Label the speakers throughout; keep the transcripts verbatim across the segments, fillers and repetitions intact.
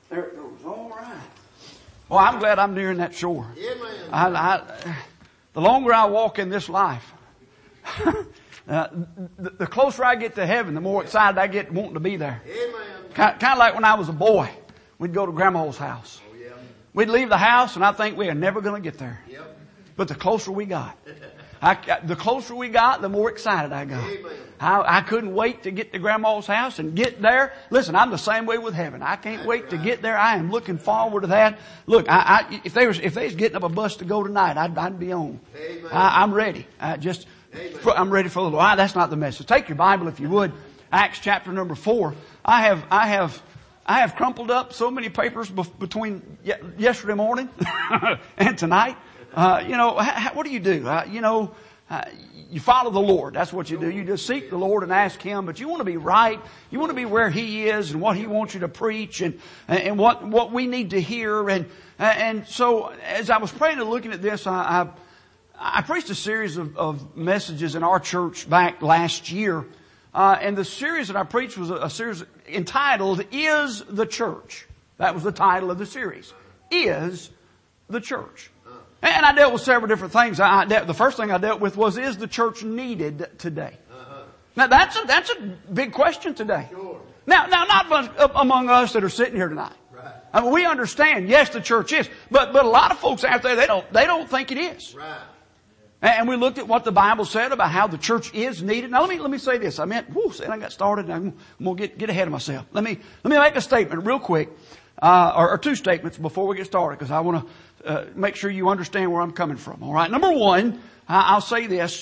Speaker 1: There it goes. All right. Well, I'm glad I'm nearing that shore.
Speaker 2: Yeah, man.
Speaker 1: I, I, the longer I walk in this life, uh, the, the closer I get to heaven, the more excited I get wanting to be there.
Speaker 2: Amen.
Speaker 1: Kind, kind of like when I was a boy. We'd go to Grandma's house.
Speaker 2: Oh, yeah.
Speaker 1: We'd leave the house and I think we are never going to get there.
Speaker 2: Yep.
Speaker 1: But the closer we got, I, the closer we got, the more excited I got.
Speaker 2: Amen.
Speaker 1: I, I couldn't wait to get to Grandma's house and get there. Listen, I'm the same way with heaven. I can't wait to get there. I am looking forward to that. Look, I, I, if they was if they was getting up a bus to go tonight, I'd, I'd be on.
Speaker 2: Amen.
Speaker 1: I, I'm ready. I just
Speaker 2: Amen.
Speaker 1: I'm ready for the Lord. Ah, that's not the message. Take your Bible if you would. Acts chapter number four. I have I have I have crumpled up so many papers be- between ye- yesterday morning and tonight. Uh, you know, ha- what do you do? Uh, you know. Uh, you follow the Lord. That's what you do. You just seek the Lord and ask Him. But you want to be right. You want to be where He is and what He wants you to preach and and what what we need to hear. And and so as I was praying and looking at this, I I, I preached a series of, of messages in our church back last year. Uh, and the series that I preached was a, a series entitled "Is the Church?" That was the title of the series. Is the Church? And I dealt with several different things. I dealt, the first thing I dealt with was, is the church needed today? Uh-huh. Now that's a, that's a big question today.
Speaker 2: Sure.
Speaker 1: Now, now not among us that are sitting here tonight.
Speaker 2: Right.
Speaker 1: I mean, we understand, yes, the church is, but, but a lot of folks out there, they don't, they don't think it is.
Speaker 2: Right.
Speaker 1: And we looked at what the Bible said about how the church is needed. Now let me, let me say this. I meant, whoo, I got started and I'm, I'm going to get, get ahead of myself. Let me, let me make a statement real quick, uh, or, or two statements before we get started, because I want to Uh, make sure you understand where I'm coming from. All right. Number one, I, I'll say this.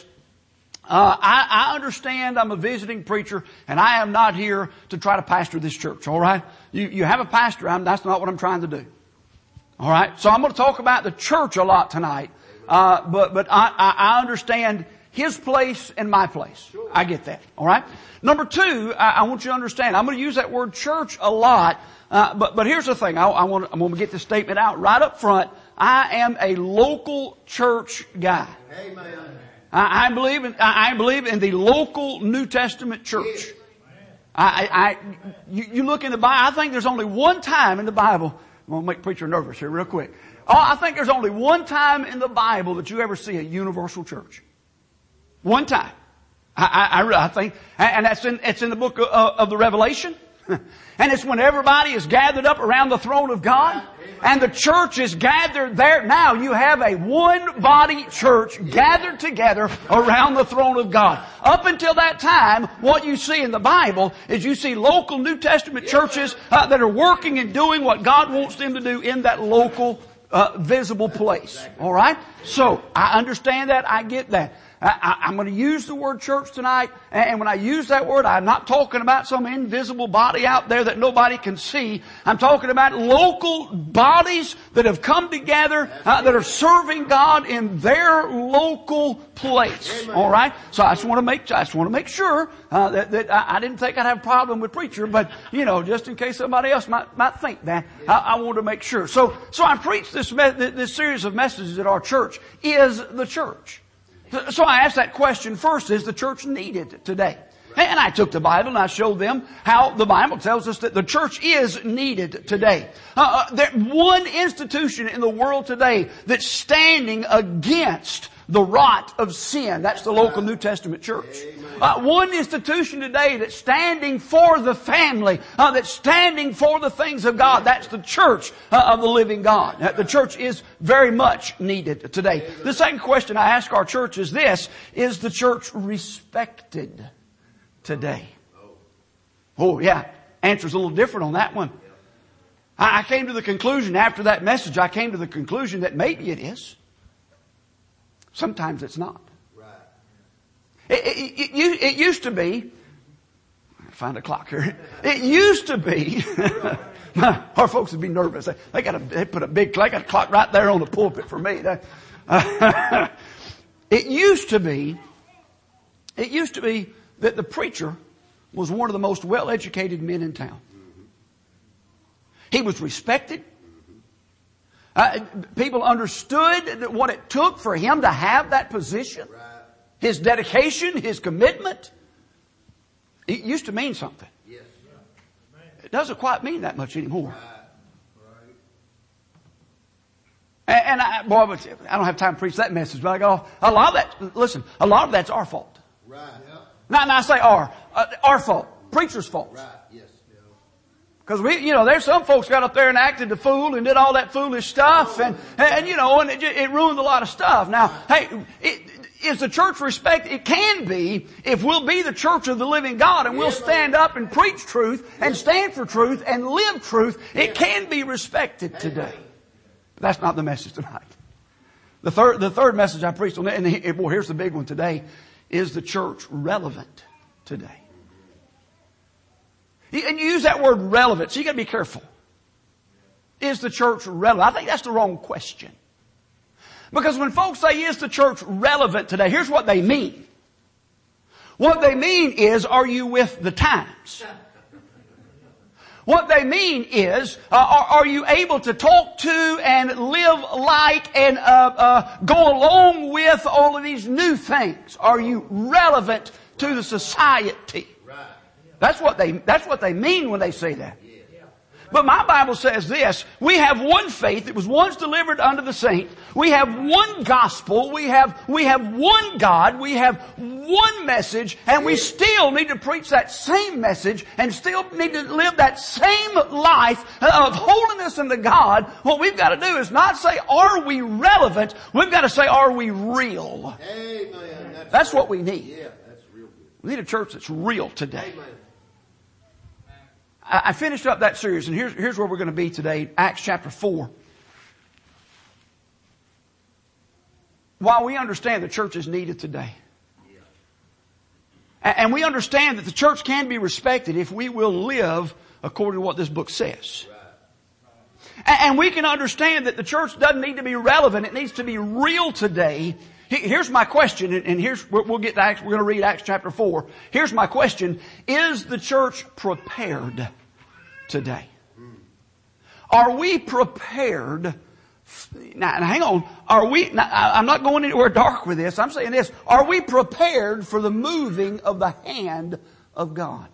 Speaker 1: Uh, I, I understand I'm a visiting preacher and I am not here to try to pastor this church. All right. You, you have a pastor. I'm, that's not what I'm trying to do. All right. So I'm going to talk about the church a lot tonight. Uh, but, but I, I, I understand His place and my place. I get that. All right. Number two, I, I want you to understand, I'm going to use that word church a lot. Uh, but, but here's the thing. I, I want, I'm going to get this statement out right up front. I am a local church guy.
Speaker 2: Amen.
Speaker 1: I, I believe in, I, I believe in the local New Testament church. I, I, you, you look in the Bible, I think there's only one time in the Bible, I'm going to make preacher nervous here real quick. Oh, I think there's only one time in the Bible that you ever see a universal church. One time. I, I, I think, and that's in, it's in the book of, of the Revelation. And it's when everybody is gathered up around the throne of God and the church is gathered there. Now you have a one body church gathered together around the throne of God. Up until that time, what you see in the Bible is you see local New Testament churches uh, that are working and doing what God wants them to do in that local uh, visible place. All right? So I understand that. I get that. I, I'm going to use the word church tonight, and when I use that word, I'm not talking about some invisible body out there that nobody can see. I'm talking about local bodies that have come together, uh, that are serving God in their local place. Amen. All right. So I just want to make, I just want to make sure uh, that, that I, I didn't think I'd have a problem with preacher, but you know, just in case somebody else might might think that, I, I want to make sure. So, so I preached this me- this series of messages at our church. Is the church? So I asked that question first, is the church needed today? And I took the Bible and I showed them how the Bible tells us that the church is needed today. Uh, there's one institution in the world today that's standing against the rot of sin. That's the local New Testament church. Uh, one institution today that's standing for the family, uh, that's standing for the things of God. That's the church uh, of the living God. Uh, the church is very much needed today. The second question I ask our church is this: is the church respected today? Oh yeah, answer's a little different on that one. I, I came to the conclusion after that message, I came to the conclusion that maybe it is. Sometimes it's not. Right. It, it, it, it used to be, find a clock here. It used to be, our folks would be nervous. They, they got a, they put a big, they got a clock right there on the pulpit for me. That, uh, it used to be, it used to be that the preacher was one of the most well-educated men in town. He was respected. Uh, people understood what it took for him to have that position. Right. His dedication, his commitment. It used to mean something. Yes. It doesn't quite mean that much anymore. Right. And, and I, boy, I don't have time to preach that message, but I go, a lot of that, listen, a lot of that's our fault.
Speaker 2: Right. Yeah.
Speaker 1: Now, now I say our, uh, our fault, preacher's fault.
Speaker 2: Right. Yes.
Speaker 1: Because we, you know, there's some folks got up there and acted the fool and did all that foolish stuff, and, and you know, and it, it ruined a lot of stuff. Now, hey, it, is the church respected? It can be if we'll be the church of the living God and we'll stand up and preach truth and stand for truth and live truth. It can be respected today. But that's not the message tonight. The third, the third message I preached on, and he, well, here's the big one today, is the church relevant today? And you use that word relevant, so you got to be careful. Is the church relevant? I think that's the wrong question. Because when folks say, is the church relevant today? Here's what they mean. What they mean is, are you with the times? What they mean is, uh, are, are you able to talk to and live like and uh, uh, go along with all of these new things? Are you relevant to the society? That's what they, that's what they mean when they say that. But my Bible says this, we have one faith that was once delivered unto the saints. We have one gospel. We have, we have one God. We have one message, and we still need to preach that same message and still need to live that same life of holiness unto God. What we've got to do is not say, are we relevant? We've got to say, are we real?
Speaker 2: Amen. That's,
Speaker 1: that's what we need.
Speaker 2: Yeah, that's real good.
Speaker 1: We need a church that's real today.
Speaker 2: Amen.
Speaker 1: I finished up that series, and here's, here's where we're going to be today, Acts chapter four. While we understand the church is needed today, and we understand that the church can be respected if we will live according to what this book says. And we can understand that the church doesn't need to be relevant, it needs to be real today. Here's my question, and here's, we'll get to Acts, we're going to read Acts chapter four. Here's my question. Is the church prepared today? Are we prepared? Now, now hang on. Are we, now, I'm not going anywhere dark with this. I'm saying this. Are we prepared for the moving of the hand of God?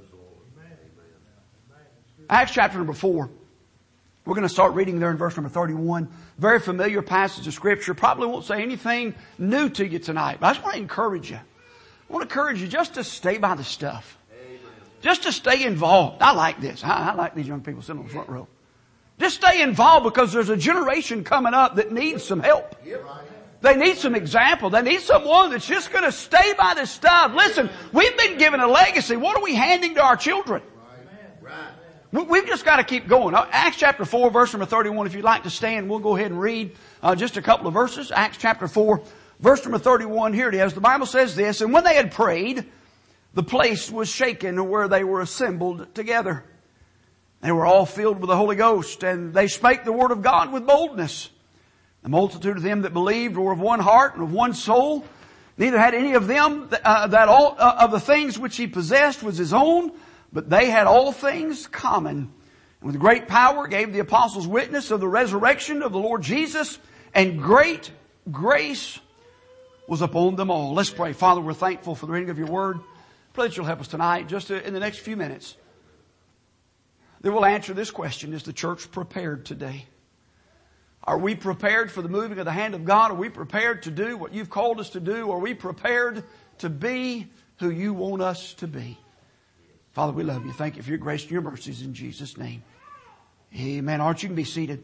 Speaker 1: Acts chapter number four. We're going to start reading there in verse number thirty-one. Very familiar passage of Scripture. Probably won't say anything new to you tonight. But I just want to encourage you. I want to encourage you just to stay by the stuff. Amen. Just to stay involved. I like this. I, I like these young people sitting on the front row. Just stay involved because there's a generation coming up that needs some help. They need some example. They need someone that's just going to stay by this stuff. Listen, we've been given a legacy. What are we handing to our children? We've just got to keep going. Acts chapter four, verse number thirty-one. If you'd like to stand, we'll go ahead and read uh, just a couple of verses. Acts chapter four, verse number thirty-one. Here it is. The Bible says this, and when they had prayed, the place was shaken where they were assembled together. They were all filled with the Holy Ghost, and they spake the word of God with boldness. The multitude of them that believed were of one heart and of one soul. Neither had any of them uh, that all uh, of the things which he possessed was his own, but they had all things common. And with great power gave the apostles witness of the resurrection of the Lord Jesus, and great grace was upon them all. Let's pray. Father, we're thankful for the reading of your word. Pray that you'll help us tonight, just in the next few minutes, that we'll answer this question. Is the church prepared today? Are we prepared for the moving of the hand of God? Are we prepared to do what you've called us to do? Are we prepared to be who you want us to be? Father, we love you. Thank you for your grace and your mercies in Jesus' name. Amen. Art, you can be seated.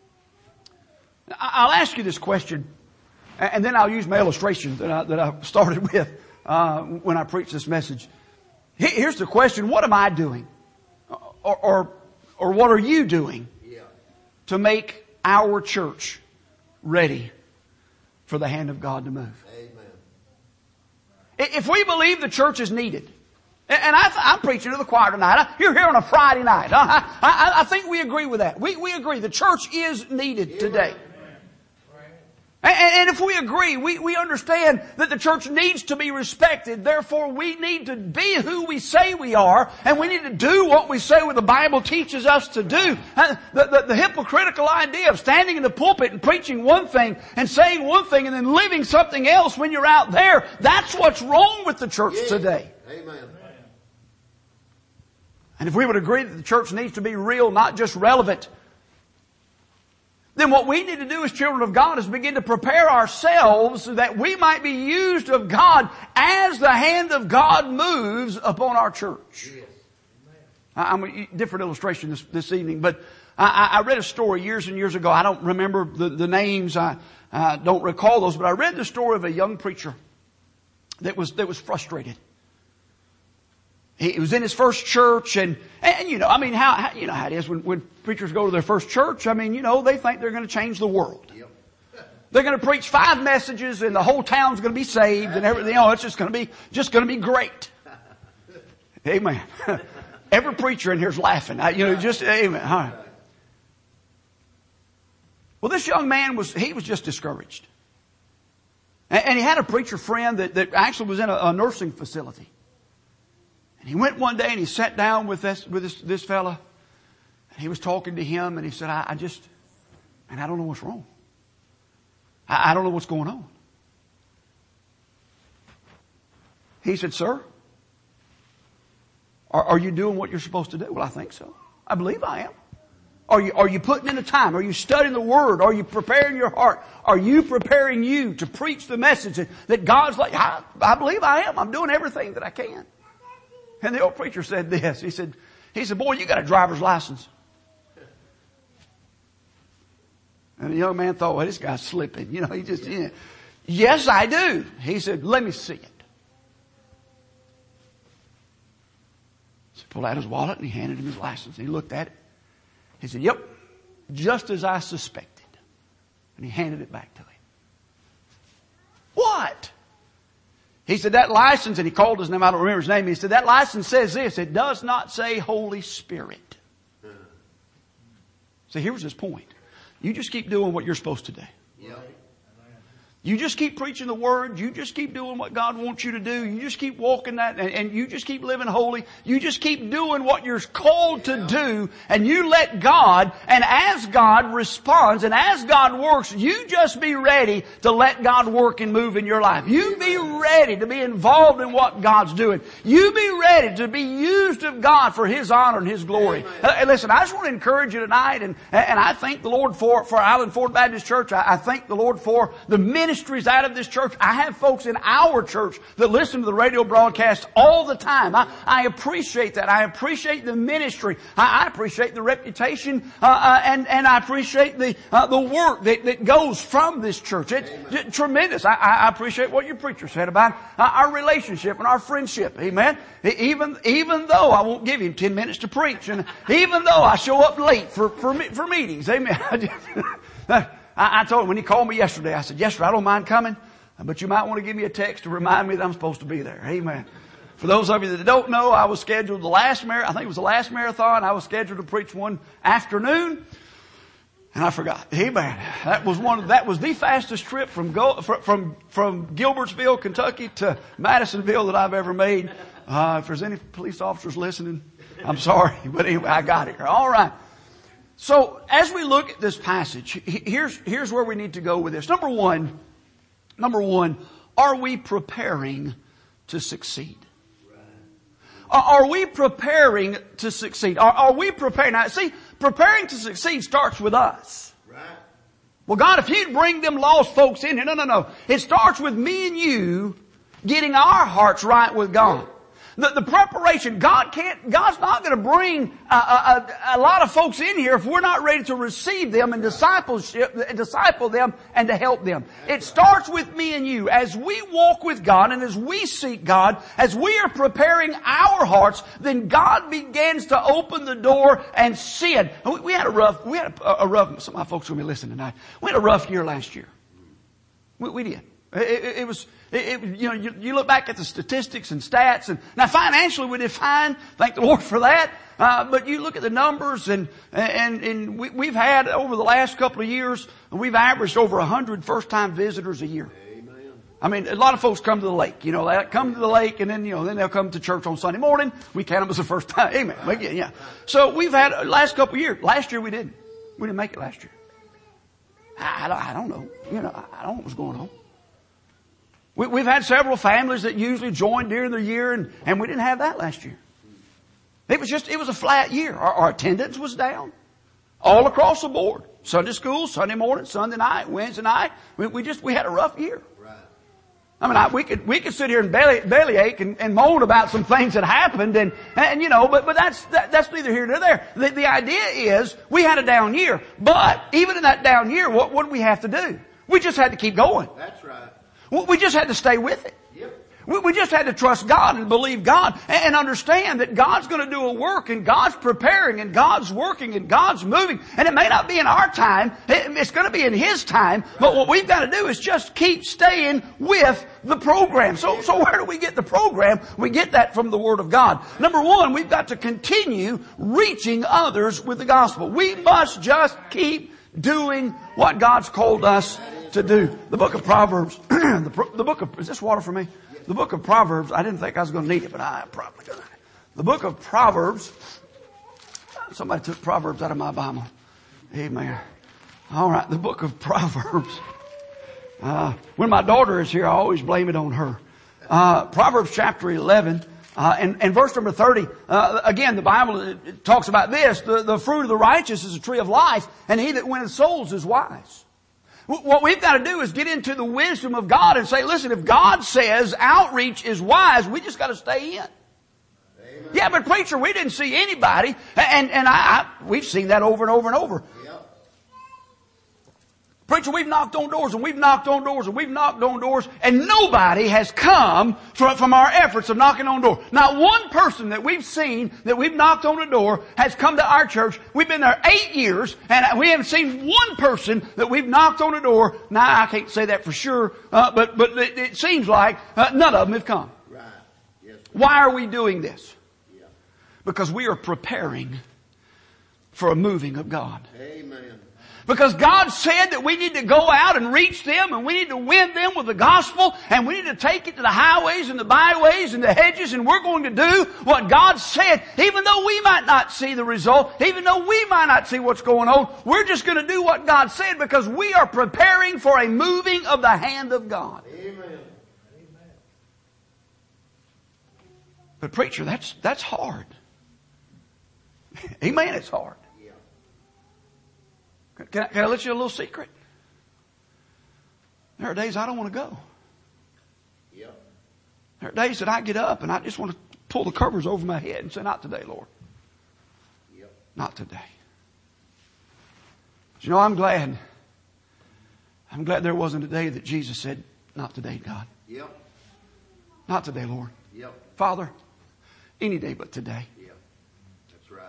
Speaker 1: I'll ask you this question, and then I'll use my illustration that I, that I started with uh, when I preach this message. Here's the question. What am I doing? Or, or, or what are you doing to make our church ready for the hand of God to move? Amen. If we believe the church is needed, and I, I'm preaching to the choir tonight. You're here on a Friday night. I, I, I think we agree with that. We, we agree. The church is needed today. And, and if we agree, we, we understand that the church needs to be respected. Therefore, we need to be who we say we are, and we need to do what we say what the Bible teaches us to do. The, the, the hypocritical idea of standing in the pulpit and preaching one thing and saying one thing and then living something else when you're out there, that's what's wrong with the church today.
Speaker 2: Amen.
Speaker 1: And if we would agree that the church needs to be real, not just relevant, then what we need to do as children of God is begin to prepare ourselves so that we might be used of God as the hand of God moves upon our church. Yes. I'm a different illustration this, this evening, but I, I read a story years and years ago. I don't remember the, the names. I, I don't recall those, but I read the story of a young preacher that was, that was frustrated. He was in his first church and, and you know, I mean, how, how you know how it is when, when preachers go to their first church. I mean, you know, they think they're going to change the world. Yep. They're going to preach five messages and the whole town's going to be saved and everything. Oh, it's just going to be, just going to be great. Amen. Every preacher in here's laughing. I, you know, just, amen. Huh. Well, this young man was, he was just discouraged. And, and he had a preacher friend that, that actually was in a, a nursing facility. And he went one day and he sat down with this, with this, this fella. And he was talking to him and he said, I, I just, man, I don't know what's wrong. I, I don't know what's going on. He said, sir, are, are you doing what you're supposed to do? Well, I think so. I believe I am. Are you, are you putting in the time? Are you studying the Word? Are you preparing your heart? Are you preparing you to preach the message that, that God's like, I, I believe I am. I'm doing everything that I can. And the old preacher said this. He said, he said, boy, you got a driver's license. And the young man thought, well, this guy's slipping. You know, he just, you know, yes, I do. He said, let me see it. He pulled out his wallet and he handed him his license. And he looked at it. He said, yep, just as I suspected. And he handed it back to him. What? He said, that license, and he called his name, I don't remember his name. He said, that license says this, it does not say Holy Spirit. So here's his point. You just keep doing what you're supposed to do. Yep. You just keep preaching the Word. You just keep doing what God wants you to do. You just keep walking that and, and you just keep living holy. You just keep doing what you're called to do and you let God, and as God responds and as God works, you just be ready to let God work and move in your life. You be ready to be involved in what God's doing. You be ready to be used of God for His honor and His glory. Uh, listen, I just want to encourage you tonight, and, and I thank the Lord for, for Island Ford Baptist Church. I, I thank the Lord for the ministry out of this church. I have folks in our church that listen to the radio broadcast all the time. I, I appreciate that. I appreciate the ministry. I, I appreciate the reputation, uh, uh, and, and I appreciate the, uh, the work that, that goes from this church. It's, it's tremendous. I, I appreciate what your preacher said about uh, our relationship and our friendship. Amen. Even, even though I won't give him ten minutes to preach, and even though I show up late for, for, for meetings. Amen. I, I told him when he called me yesterday, I said, yes, sir, I don't mind coming, but you might want to give me a text to remind me that I'm supposed to be there. Amen. For those of you that don't know, I was scheduled the last marathon, I think it was the last marathon, I was scheduled to preach one afternoon, and I forgot. Amen. That was one, that was the fastest trip from, Go, from, from Gilbertsville, Kentucky to Madisonville that I've ever made. Uh, if there's any police officers listening, I'm sorry, but anyway, I got it. All right. So, as we look at this passage, here's, here's where we need to go with this. Number one, number one, are we preparing to succeed? Are we preparing to succeed? Are, are we preparing? Now, see, preparing to succeed starts with us. Right. Well, God, if You'd bring them lost folks in here, no, no, no. It starts with me and you getting our hearts right with God. The, the preparation, God can't, God's not going to bring a, a, a lot of folks in here if we're not ready to receive them and discipleship, disciple them and to help them. It starts with me and you. As we walk with God and as we seek God, as we are preparing our hearts, then God begins to open the door and sin. We, we had a rough, we had a, a rough, some of my folks will be listening tonight. We had a rough year last year. We, we did. It, it, it was, it, it, you know, you, you look back at the statistics and stats, and now financially we did fine. Thank the Lord for that. Uh, but you look at the numbers, and and and we, we've had over the last couple of years, we've averaged over a hundred first-time visitors a year. Amen. I mean, a lot of folks come to the lake. You know, they come to the lake, and then you know, then they'll come to church on Sunday morning. We count them as the first time. Amen. Again, yeah. So we've had last couple of years. Last year we didn't. We didn't make it last year. I, I, don't, I don't know. You know, I, I don't know what's going on. We, we've had several families that usually join during the year, and, and we didn't have that last year. It was just, it was a flat year. Our, our attendance was down all across the board. Sunday school, Sunday morning, Sunday night, Wednesday night. We, we just, we had a rough year.
Speaker 2: Right.
Speaker 1: I mean, I, we could, we could sit here and belly, bellyache and, and moan about some things that happened and, and you know, but, but that's, that, that's neither here nor there. The, the idea is we had a down year, but even in that down year, what, what did we have to do? We just had to keep going.
Speaker 2: That's right.
Speaker 1: We just had to stay with it.
Speaker 2: Yep.
Speaker 1: We just had to trust God and believe God and understand that God's going to do a work and God's preparing and God's working and God's moving. And it may not be in our time. It's going to be in His time. But what we've got to do is just keep staying with the program. So, so where do we get the program? We get that from the Word of God. Number one, we've got to continue reaching others with the gospel. We must just keep doing what God's called us to do. The book of Proverbs, the, the book of, is this water for me? The book of Proverbs, I didn't think I was going to need it, but I probably going to. The book of Proverbs, somebody took Proverbs out of my Bible. Amen. All right, the book of Proverbs. Uh, when my daughter is here, I always blame it on her. Uh, Proverbs chapter eleven, uh, and, and verse number thirty. Uh, again, the Bible it, it talks about this. The, the fruit of the righteous is a tree of life, and he that winneth souls is wise. What we've got to do is get into the wisdom of God and say, listen, if God says outreach is wise, we just got to stay in. Amen. Yeah, but preacher, we didn't see anybody, and and I, I we've seen that over and over and over.
Speaker 2: Yep.
Speaker 1: Preacher, we've knocked on doors and we've knocked on doors and we've knocked on doors, and nobody has come from, from our efforts of knocking on doors. Not one person that we've seen that we've knocked on a door has come to our church. We've been there eight years and we haven't seen one person that we've knocked on a door. Now, I can't say that for sure, uh, but, but it, it seems like uh, none of them have come.
Speaker 2: Right. Yes.
Speaker 1: Why are we doing this?
Speaker 2: Yeah.
Speaker 1: Because we are preparing for a moving of God.
Speaker 2: Amen.
Speaker 1: Because God said that we need to go out and reach them and we need to win them with the gospel and we need to take it to the highways and the byways and the hedges, and we're going to do what God said. Even though we might not see the result, even though we might not see what's going on, we're just going to do what God said because we are preparing for a moving of the hand of God.
Speaker 2: Amen.
Speaker 1: But preacher, that's, that's hard. Amen, it's hard. Can I, can I let you a little secret? There are days I don't want to go.
Speaker 2: Yep.
Speaker 1: There are days that I get up and I just want to pull the covers over my head and say, not today, Lord.
Speaker 2: Yep.
Speaker 1: Not today. But you know, I'm glad. I'm glad there wasn't a day that Jesus said, not today, God.
Speaker 2: Yep.
Speaker 1: Not today, Lord.
Speaker 2: Yep.
Speaker 1: Father, any day but today.
Speaker 2: Yep. That's right.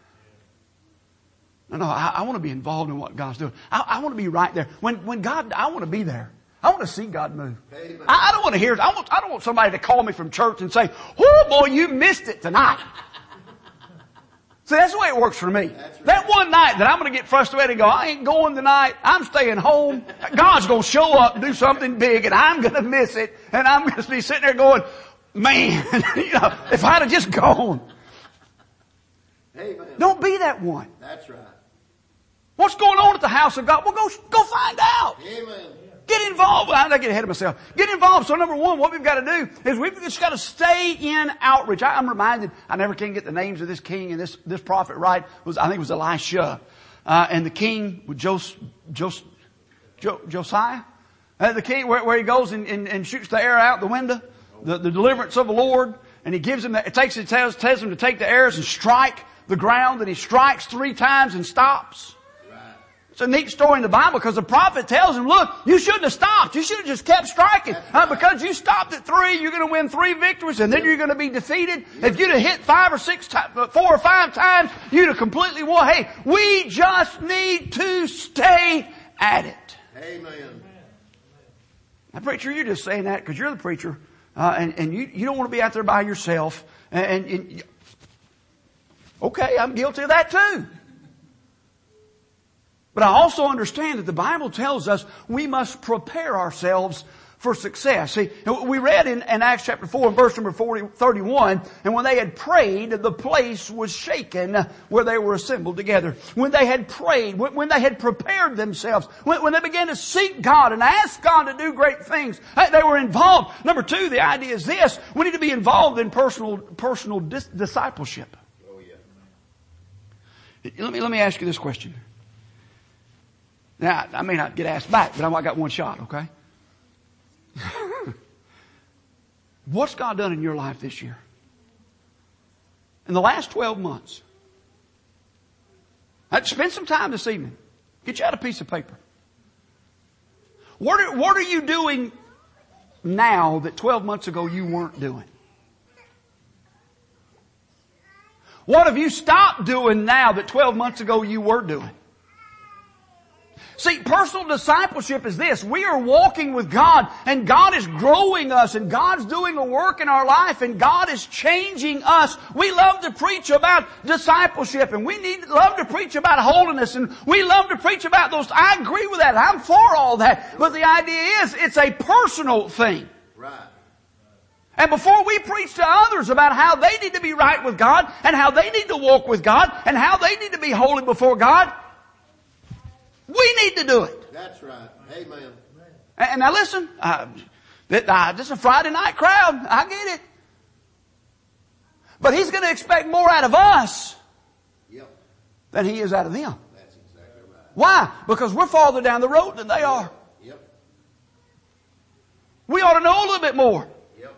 Speaker 1: No, no, I, I want to be involved in what God's doing. I, I want to be right there. When, when God, I want to be there. I want to see God move.
Speaker 2: Amen.
Speaker 1: I, I don't want to hear it. I want, I don't want somebody to call me from church and say, oh boy, you missed it tonight. See, that's the way it works for me.
Speaker 2: Right.
Speaker 1: That one night that I'm going to get frustrated and go, I ain't going tonight. I'm staying home. God's going to show up and do something big and I'm going to miss it. And I'm going to be sitting there going, man, you know, if I'd have just gone.
Speaker 2: Amen.
Speaker 1: Don't be that one.
Speaker 2: That's right.
Speaker 1: What's going on at the house of God? Well, go, go find out.
Speaker 2: Amen.
Speaker 1: Get involved. I get ahead of myself. Get involved. So number one, what we've got to do is we've just got to stay in outreach. I, I'm reminded, I never can get the names of this king and this, this prophet right. Was, I think it was Elisha. Uh, and the king with Jos, Jos, Jo, Josiah. Uh, the king where, where he goes and, and, and shoots the arrow out the window. The, the deliverance of the Lord. And he gives him that, it takes, it tells, tells him to take the arrows and strike the ground. And he strikes three times and stops. It's a neat story in the Bible because the prophet tells him, look, you shouldn't have stopped. You should have just kept striking. Uh, because you stopped at three, you're going to win three victories and then you're going to be defeated. If you'd have hit five or six times, four or five times, you'd have completely won. Hey, we just need to stay at it.
Speaker 2: Amen.
Speaker 1: Now, preacher, you're just saying that because you're the preacher, uh, and, and you, you don't want to be out there by yourself. And, and, and okay, I'm guilty of that too. But I also understand that the Bible tells us we must prepare ourselves for success. See, we read in, in Acts chapter four and verse number forty, thirty-one, and when they had prayed, the place was shaken where they were assembled together. When they had prayed, when, when they had prepared themselves, when, when they began to seek God and ask God to do great things, they were involved. Number two, the idea is this: we need to be involved in personal, personal dis- discipleship.
Speaker 2: Oh yeah.
Speaker 1: Let me, let me ask you this question. Now, I may not get asked back, but I got one shot, okay? What's God done in your life this year? In the last twelve months. I'd spend some time this evening. Get you out a piece of paper. What are, what are you doing now that twelve months ago you weren't doing? What have you stopped doing now that twelve months ago you were doing? See, personal discipleship is this. We are walking with God, and God is growing us, and God's doing a work in our life, and God is changing us. We love to preach about discipleship, and we need love to preach about holiness, and we love to preach about those. I agree with that. I'm for all that. But the idea is, it's a personal thing.
Speaker 2: Right.
Speaker 1: And before we preach to others about how they need to be right with God, and how they need to walk with God, and how they need to be holy before God, we need to do it.
Speaker 2: That's right. Amen.
Speaker 1: And now listen, uh, uh, this is a Friday night crowd. I get it. But He's going to expect more out of us
Speaker 2: Yep.
Speaker 1: than He is out of them.
Speaker 2: That's exactly right.
Speaker 1: Why? Because we're farther down the road than they are.
Speaker 2: Yep.
Speaker 1: We ought to know a little bit more.
Speaker 2: Yep.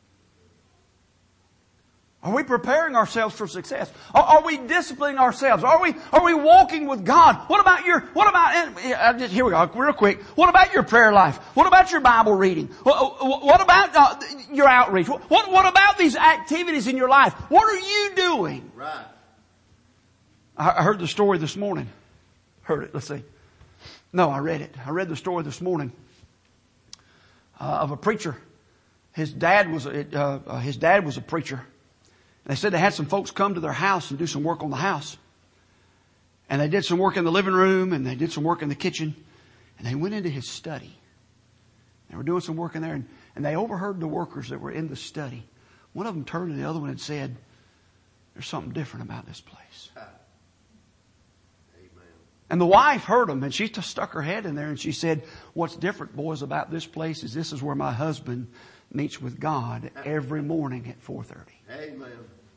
Speaker 1: Are we preparing ourselves for success? Are, are we disciplining ourselves? Are we, are we walking with God? What about your, what about, and, uh, here we go, real quick. What about your prayer life? What about your Bible reading? What, what about uh, your outreach? What, what about these activities in your life? What are you doing?
Speaker 2: Right.
Speaker 1: I, I heard the story this morning. Heard it, let's see. No, I read it. I read the story this morning uh, of a preacher. His dad was, a, uh, uh, his dad was a preacher. They said they had some folks come to their house and do some work on the house. And they did some work in the living room, and they did some work in the kitchen. And they went into his study. They were doing some work in there, and, and they overheard the workers that were in the study. One of them turned to the other one and said, "There's something different about this place."
Speaker 2: Amen.
Speaker 1: And the wife heard them, and she just stuck her head in there, and she said, "What's different, boys, about this place is this is where my husband meets with God every morning at four thirty.
Speaker 2: Amen.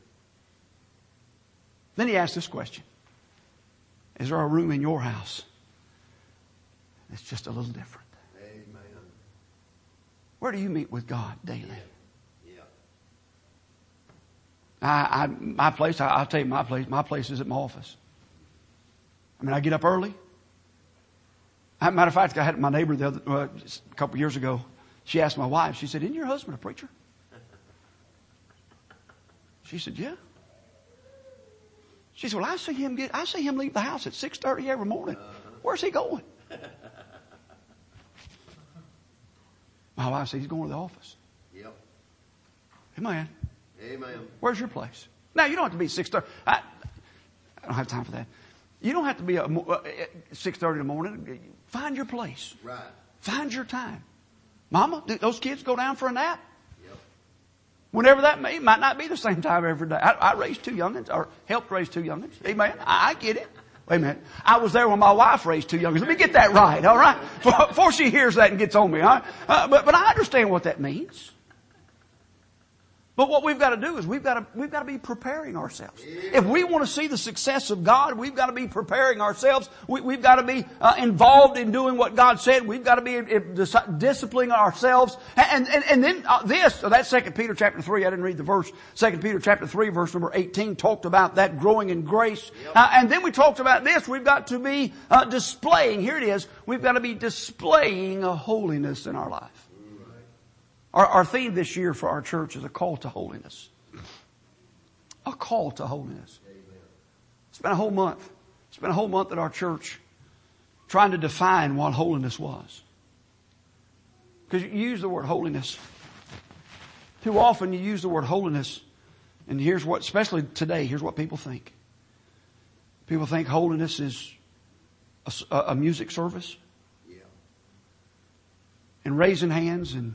Speaker 1: Then he asked this question. Is there a room in your house that's just a little different?
Speaker 2: Amen.
Speaker 1: Where do you meet with God daily?
Speaker 2: Yeah.
Speaker 1: I, I, my place, I, I'll tell you my place. My place is at my office. I mean, I get up early. As a matter of fact, I had my neighbor the other, uh, a couple of years ago. She asked my wife, she said, "Isn't your husband a preacher?" She said, "Yeah." She said, "Well, I see him get, I see him leave the house at six thirty every morning. Where's he going?" My wife said, "He's going to the office."
Speaker 2: Yep.
Speaker 1: Amen.
Speaker 2: Amen.
Speaker 1: Where's your place? Now, you don't have to be six thirty. I, I don't have time for that. You don't have to be at six thirty in the morning. Find your place.
Speaker 2: Right.
Speaker 1: Find your time. Mama, do those kids go down for a nap?
Speaker 2: Yep.
Speaker 1: Whenever that may, might not be the same time every day. I, I raised two youngins, or helped raise two youngins. Amen. I, I get it. Wait a minute. I was there when my wife raised two youngins. Let me get that right, all right? Before, before she hears that and gets on me, all right? Uh, but, but I understand what that means. But what we've got to do is we've got to, we've got to be preparing ourselves. If we want to see the success of God, we've got to be preparing ourselves. We, we've got to be uh, involved in doing what God said. We've got to be uh, dis- disciplining ourselves. And, and, and then uh, this, so that's Second Peter chapter three. I didn't read the verse. Second Peter chapter three, verse number eighteen, talked about that growing in grace.
Speaker 2: Yep.
Speaker 1: Uh, and then we talked about this. We've got to be uh, displaying. Here it is. We've got to be displaying a holiness in our life. Our, our theme this year for our church is a call to holiness. A call to holiness. It's been a whole month. It's been a whole month at our church trying to define what holiness was. Because you use the word holiness. Too often you use the word holiness, and here's what, especially today, here's what people think. People think holiness is a, a music service.
Speaker 2: Yeah.
Speaker 1: And raising hands and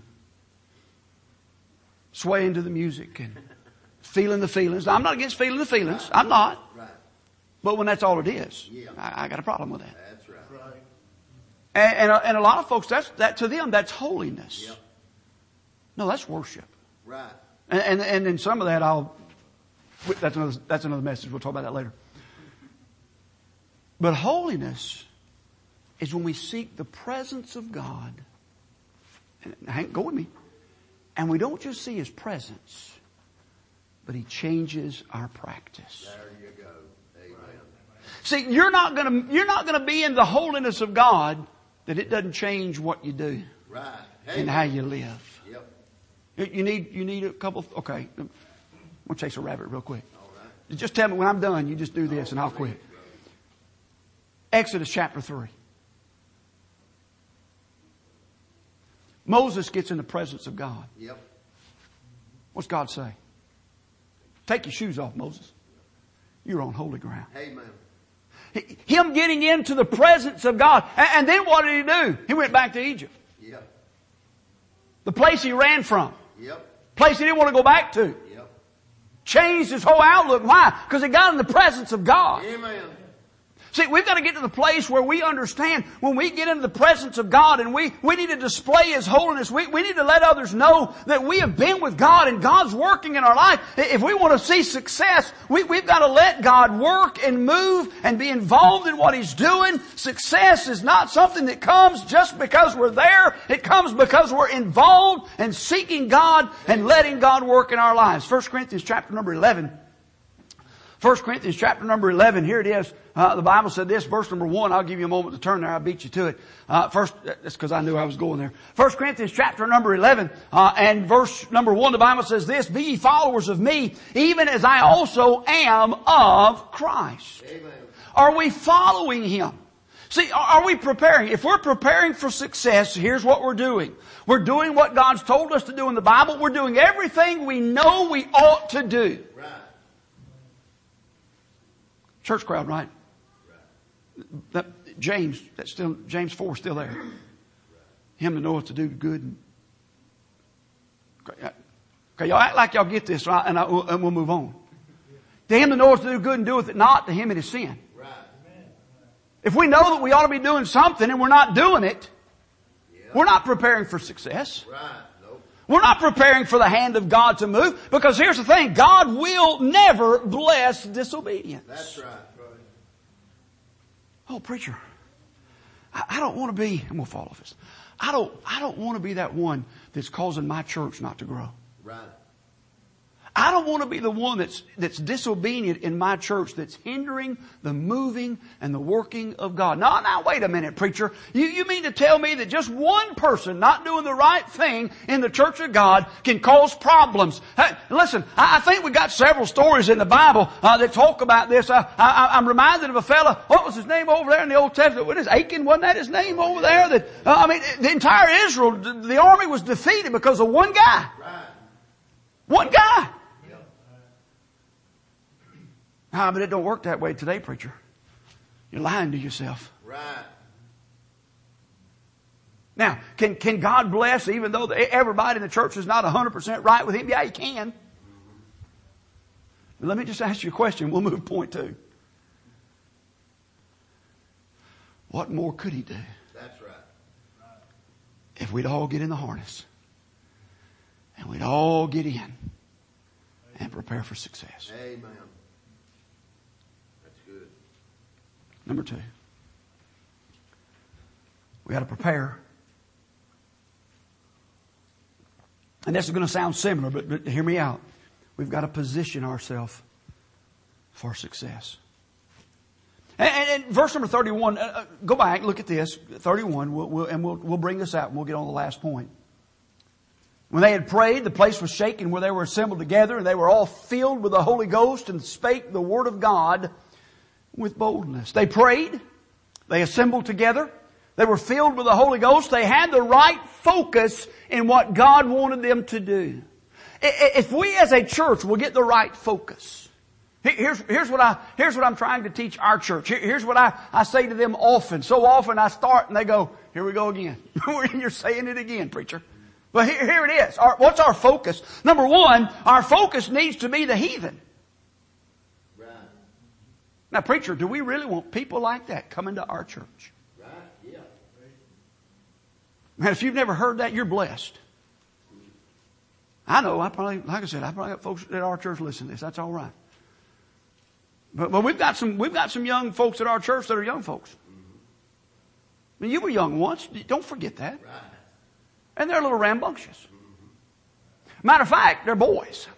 Speaker 1: swaying to the music and feeling the feelings. Now, I'm not against feeling the feelings. I'm not.
Speaker 2: Right.
Speaker 1: But when that's all it is,
Speaker 2: Yeah.
Speaker 1: I, I got a problem with that.
Speaker 2: That's right. Right.
Speaker 1: And, and, a, and a lot of folks, that's, that to them, that's holiness.
Speaker 2: Yep.
Speaker 1: No, that's worship.
Speaker 2: Right.
Speaker 1: And, and, and in some of that, I'll, that's another, that's another message. We'll talk about that later. But holiness is when we seek the presence of God. And hang, go with me. And we don't just see His presence, but He changes our practice.
Speaker 2: There you go. Amen.
Speaker 1: See, you're not gonna, you're not gonna be in the holiness of God that it doesn't change what you do.
Speaker 2: Right.
Speaker 1: And how you live.
Speaker 2: Yep.
Speaker 1: You need, you need a couple, okay. I'm gonna chase a rabbit real quick.
Speaker 2: All right.
Speaker 1: Just tell me when I'm done, you just do this and I'll quit. Exodus chapter three. Moses gets in the presence of God.
Speaker 2: Yep.
Speaker 1: What's God say? Take your shoes off, Moses. You're on holy ground.
Speaker 2: Amen.
Speaker 1: Him getting into the presence of God. And then what did he do? He went back to Egypt.
Speaker 2: Yep.
Speaker 1: The place he ran from.
Speaker 2: Yep.
Speaker 1: Place he didn't want to go back to.
Speaker 2: Yep.
Speaker 1: Changed his whole outlook. Why? Because he got in the presence of God.
Speaker 2: Amen.
Speaker 1: See, we've got to get to the place where we understand when we get into the presence of God and we, we need to display His holiness. We, we need to let others know that we have been with God and God's working in our life. If we want to see success, we, we've got to let God work and move and be involved in what He's doing. Success is not something that comes just because we're there. It comes because we're involved and seeking God and letting God work in our lives. First Corinthians chapter number eleven. First Corinthians chapter number eleven, here it is. Uh, the Bible said this, verse number one. I'll give you a moment to turn there. I'll beat you to it. Uh, first, that's because I knew I was going there. First Corinthians chapter number eleven, uh, and verse number one, the Bible says this, be ye followers of me, even as I also am of Christ.
Speaker 2: Amen.
Speaker 1: Are we following Him? See, are we preparing? If we're preparing for success, here's what we're doing. We're doing what God's told us to do in the Bible. We're doing everything we know we ought to do.
Speaker 2: Right.
Speaker 1: Church crowd, right? That James, that's still, James four is still there. Him to know what to do good. And, okay, y'all act like y'all get this, right? And, I, and we'll move on. To him to know what to do good and doeth it not, to him it is sin.
Speaker 2: Right.
Speaker 1: If we know that we ought to be doing something and we're not doing it,
Speaker 2: Yep.
Speaker 1: we're not preparing for success.
Speaker 2: Right. Nope.
Speaker 1: We're not preparing for the hand of God to move, because here's the thing, God will never bless disobedience.
Speaker 2: That's right. Right.
Speaker 1: Oh, preacher, I, I don't want to be, I'm going to fall off this. I don't, I don't want to be that one that's causing my church not to grow.
Speaker 2: Right.
Speaker 1: I don't want to be the one that's, that's disobedient in my church, that's hindering the moving and the working of God. No, now wait a minute, preacher. You, you mean to tell me that just one person not doing the right thing in the church of God can cause problems? Hey, listen, I, I think we got several stories in the Bible uh, that talk about this. Uh, I, I'm reminded of a fella, what was his name over there in the Old Testament? What is Achan? Wasn't that his name over there? That uh, I mean, the entire Israel, the army was defeated because of one guy.
Speaker 2: Right.
Speaker 1: One guy. Ah, but it don't work that way today, preacher. You're lying to yourself.
Speaker 2: Right.
Speaker 1: Now, can, can God bless even though the, everybody in the church is not one hundred percent right with Him? Yeah, He can. But let me just ask you a question. We'll move to point two. What more could He do?
Speaker 2: That's right.
Speaker 1: If we'd all get in the harness and we'd all get in and prepare for success.
Speaker 2: Amen. That's good.
Speaker 1: Number two. We got to prepare. And this is going to sound similar, but, but hear me out. We've got to position ourselves for success. And, and, and verse number thirty-one, uh, go back, look at this, thirty-one, we'll, we'll, and we'll, we'll bring this out and we'll get on the last point. When they had prayed, the place was shaken where they were assembled together, and they were all filled with the Holy Ghost and spake the word of God with boldness. They prayed. They assembled together. They were filled with the Holy Ghost. They had the right focus in what God wanted them to do. If we as a church will get the right focus. Here's, here's what I, here's what I'm trying to teach our church. Here's what I, I say to them often. So often I start and they go, here we go again. You're saying it again, preacher. But here, here it is. Our, what's our focus? Number one, our focus needs to be the heathen.
Speaker 2: Right.
Speaker 1: Now, preacher, do we really want people like that coming to our church?
Speaker 2: Right. Yeah.
Speaker 1: Man, if you've never heard that, you're blessed. I know, I probably, like I said, I probably got folks at our church listening to this. That's all right. But, but we've got some, we've got some young folks at our church that are young folks. I mean, you were young once. Don't forget that.
Speaker 2: Right.
Speaker 1: And they're a little rambunctious. Matter of fact, they're boys.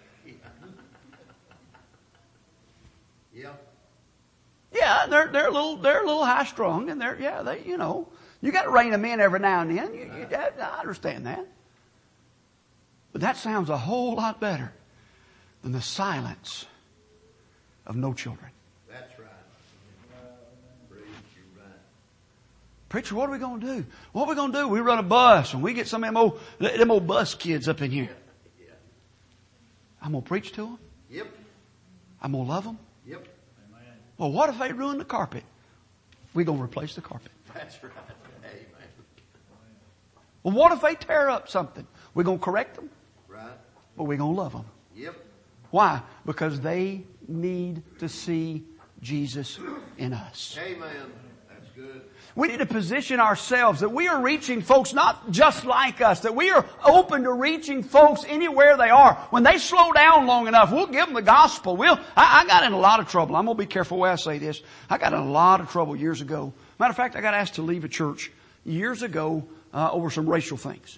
Speaker 2: Yeah.
Speaker 1: Yeah, they're, they're a little, they're a little high strung and they're, yeah, they, you know, you got to rein them in every now and then. You, you, I understand that. But that sounds a whole lot better than the silence of no children.
Speaker 2: That's right. Praise you, right.
Speaker 1: Preacher, what are we going to do? What are we going to do? We run a bus and we get some of them old, them old bus kids up in here.
Speaker 2: Yeah.
Speaker 1: I'm going to preach to them.
Speaker 2: Yep.
Speaker 1: I'm going to love them.
Speaker 2: Yep.
Speaker 1: Well, what if they ruin the carpet? We're going to replace the carpet.
Speaker 2: That's right. Amen.
Speaker 1: Well, what if they tear up something? We're going to correct them.
Speaker 2: Right.
Speaker 1: But we're going to love them.
Speaker 2: Yep.
Speaker 1: Why? Because they need to see Jesus in us.
Speaker 2: Amen. That's good.
Speaker 1: We need to position ourselves that we are reaching folks not just like us, that we are open to reaching folks anywhere they are. When they slow down long enough, we'll give them the gospel. We'll, I, I got in a lot of trouble. I'm going to be careful the way I say this. I got in a lot of trouble years ago. Matter of fact, I got asked to leave a church years ago uh, over some racial things.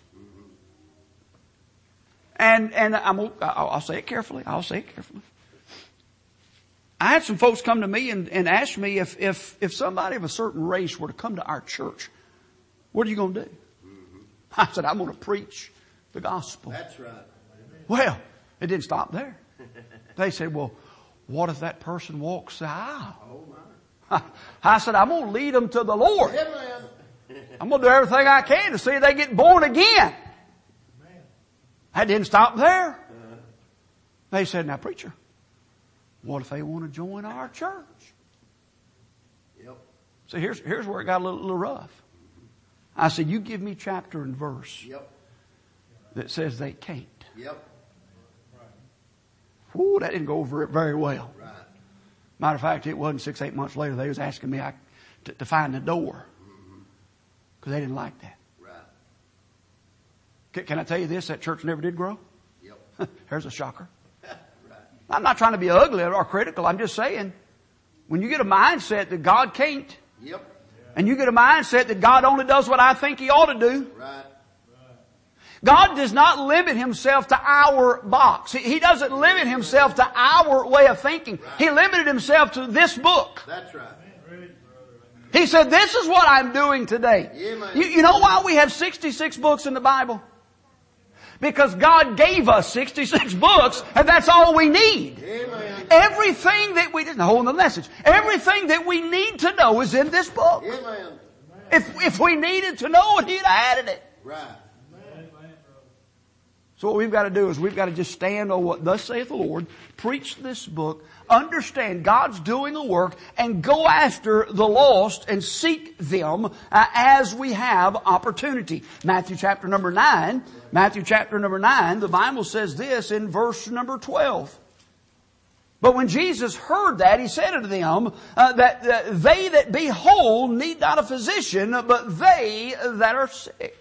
Speaker 1: And, and I'm, I'll, I'll say it carefully. I'll say it carefully. I had some folks come to me and, and ask me if, if, if somebody of a certain race were to come to our church, what are you going to do? Mm-hmm. I said, I'm going to preach the gospel.
Speaker 2: That's right.
Speaker 1: Well, it didn't stop there. They said, well, what if that person walks the aisle?
Speaker 2: Oh my.
Speaker 1: I said, I'm going to lead them to the Lord.
Speaker 2: Amen.
Speaker 1: I'm going to do everything I can to see they get born again. That didn't stop there. They said, now preacher, what if they want to join our church?
Speaker 2: Yep.
Speaker 1: So here's, here's where it got a little, little rough. I said, you give me chapter and verse
Speaker 2: Yep.
Speaker 1: that says they can't.
Speaker 2: Yep.
Speaker 1: Whew, that didn't go over very well.
Speaker 2: Right.
Speaker 1: Matter of fact, it wasn't six, eight months later, they was asking me I, to, to find the door. Because they didn't like that.
Speaker 2: Right.
Speaker 1: Can, can I tell you this? That church never did grow.
Speaker 2: Yep.
Speaker 1: Here's a shocker.
Speaker 2: Right.
Speaker 1: I'm not trying to be ugly or critical. I'm just saying, when you get a mindset that God can't,
Speaker 2: Yep.
Speaker 1: and you get a mindset that God only does what I think He ought to do,
Speaker 2: Right.
Speaker 1: God does not limit Himself to our box. He, he doesn't limit Himself to our way of thinking. He limited Himself to this book.
Speaker 2: That's right.
Speaker 1: He said, this is what I'm doing today.
Speaker 2: Amen.
Speaker 1: You, you know why we have sixty-six books in the Bible? Because God gave us sixty-six books, and that's all we need.
Speaker 2: Amen.
Speaker 1: Everything that we, now hold on the message, everything that we need to know is in this book.
Speaker 2: Amen.
Speaker 1: If, if we needed to know it, He'd have added it.
Speaker 2: Right.
Speaker 1: So what we've got to do is we've got to just stand on what thus saith the Lord, preach this book, understand God's doing the work, and go after the lost and seek them uh, as we have opportunity. Matthew chapter number nine, Matthew chapter number nine, the Bible says this in verse number twelve. But when Jesus heard that, He said unto them uh, that uh, they that be whole need not a physician, but they that are sick.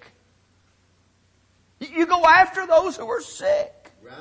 Speaker 1: You go after those who are sick.
Speaker 2: Right.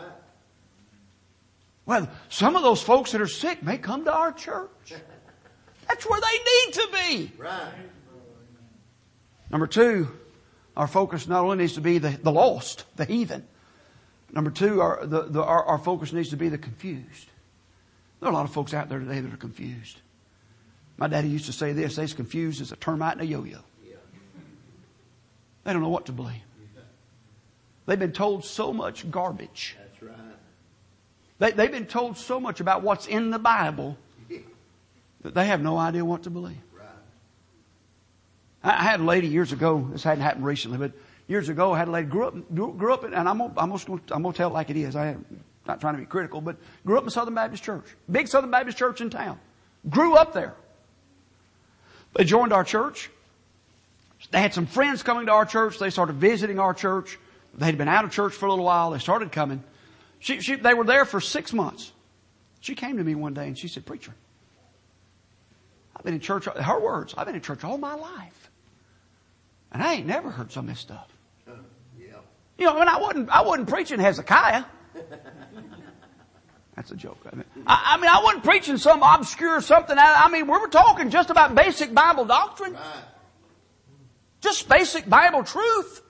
Speaker 1: Well, some of those folks that are sick may come to our church. That's where they need to be.
Speaker 2: Right.
Speaker 1: Number two, our focus not only needs to be the, the lost, the heathen. Number two, our, the, the, our, our focus needs to be the confused. There are a lot of folks out there today that are confused. My daddy used to say this, they're as confused as a termite and a yo-yo.
Speaker 2: Yeah.
Speaker 1: They don't know what to believe. They've been told so much garbage.
Speaker 2: That's right.
Speaker 1: They, they've been told so much about what's in the Bible that they have no idea what to believe.
Speaker 2: Right.
Speaker 1: I, I had a lady years ago, this hadn't happened recently, but years ago I had a lady grew up, grew, grew up in, and I'm, I'm just going to, I'm going to tell it like it is. I am not trying to be critical, but grew up in Southern Baptist Church. Big Southern Baptist Church in town. Grew up there. They joined our church. They had some friends coming to our church. They started visiting our church. They'd been out of church for a little while. They started coming. She, she, they were there for six months. She came to me one day and she said, preacher, I've been in church, her words, I've been in church all my life. And I ain't never heard some of this stuff.
Speaker 2: Uh, yeah.
Speaker 1: You know, and I wasn't, I wasn't preaching Hezekiah. That's a joke. I mean, I, I mean, I wasn't preaching some obscure something. I, I mean, we were talking just about basic Bible doctrine.
Speaker 2: Right.
Speaker 1: Just basic Bible truth.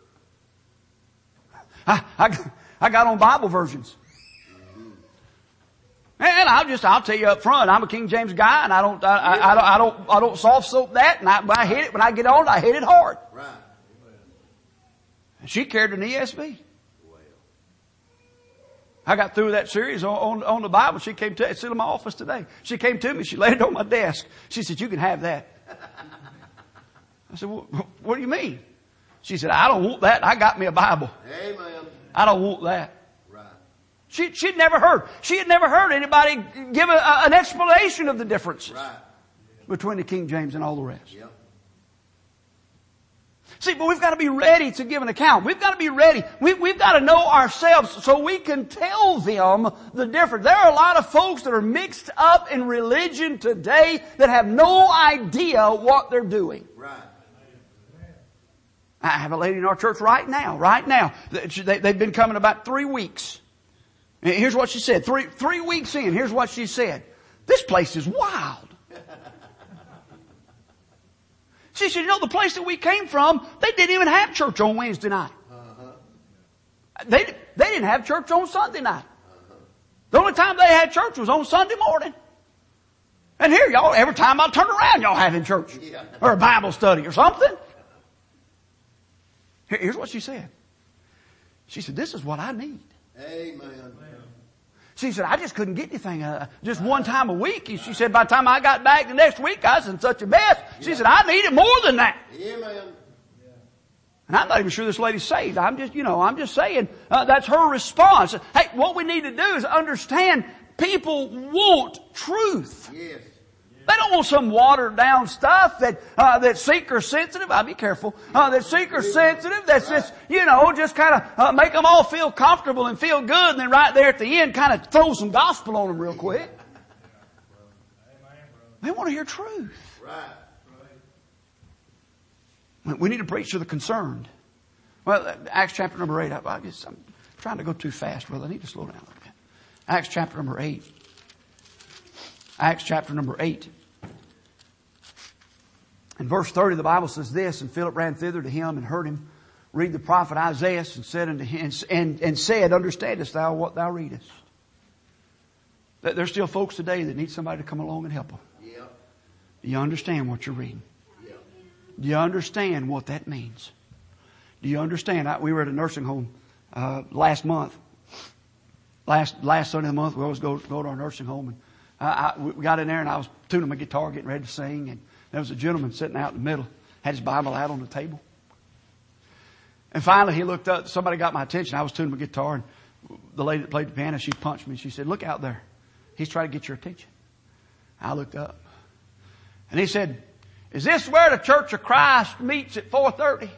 Speaker 1: I, I, I got on Bible versions. And I'll just, I'll tell you up front, I'm a King James guy and I don't, I, I, I don't, I don't, I don't soft soap that, and I, when I hit it, when I get on it, I hit it hard.
Speaker 2: Right.
Speaker 1: And she carried an E S V. I got through that series on, on, on the Bible. She came to, it's in my office today. She came to me, she laid it on my desk. She said, you can have that. I said, well, what do you mean? She said, I don't want that. I got me a Bible.
Speaker 2: Amen.
Speaker 1: I don't want that.
Speaker 2: Right.
Speaker 1: She, she'd never heard, she had never heard anybody give a, a, an explanation of the differences
Speaker 2: Right.
Speaker 1: between the King James and all the rest.
Speaker 2: Yep.
Speaker 1: See, but we've got to be ready to give an account. We've got to be ready. We, we've got to know ourselves so we can tell them the difference. There are a lot of folks that are mixed up in religion today that have no idea what they're doing.
Speaker 2: Right.
Speaker 1: I have a lady in our church right now, right now. They, they've been coming about three weeks. And here's what she said. Three, three weeks in, here's what she said. This place is wild. She said, you know, the place that we came from, they didn't even have church on Wednesday night.
Speaker 2: Uh-huh.
Speaker 1: They, they didn't have church on Sunday night. Uh-huh. The only time they had church was on Sunday morning. And here, y'all, every time I turn around, y'all having church.
Speaker 2: Yeah.
Speaker 1: Or a Bible study or something. Here, here's what she said. She said, this is what I need.
Speaker 2: Amen.
Speaker 1: She said, I just couldn't get anything, uh, just one time a week. She said, by the time I got back the next week, I was in such a mess. She said, I needed more than that.
Speaker 2: Amen.
Speaker 1: And I'm not even sure this lady's saved. I'm just, you know, I'm just saying, uh, that's her response. Hey, what we need to do is understand people want truth.
Speaker 2: Yes.
Speaker 1: They don't want some watered down stuff that, uh, that's seeker sensitive. I'll be careful. Uh, that's seeker sensitive. That's just, you know, just kind of, uh, make them all feel comfortable and feel good. And then right there at the end, kind of throw some gospel on them real quick. They want to hear truth.
Speaker 2: Right.
Speaker 1: We need to preach to the concerned. Well, Acts chapter number eight. I, I guess I'm trying to go too fast, brother. I need to slow down a little bit. Acts chapter number eight. Acts chapter number eight. In verse thirty, the Bible says this, and Philip ran thither to him and heard him read the prophet Isaiah and said unto him, and, and said, understandest thou what thou readest? There's still folks today that need somebody to come along and help them.
Speaker 2: Yeah.
Speaker 1: Do you understand what you're reading?
Speaker 2: Yeah.
Speaker 1: Do you understand what that means? Do you understand? I, we were at a nursing home uh, last month. Last last Sunday of the month, we always go go to our nursing home, and I, I, we got in there, and I was tuning my guitar, getting ready to sing, and there was a gentleman sitting out in the middle, had his Bible out on the table. And finally, he looked up. Somebody got my attention. I was tuning my guitar, and the lady that played the piano, she punched me. She said, "Look out there. He's trying to get your attention." I looked up, and he said, "Is this where the Church of Christ meets at four thirty?"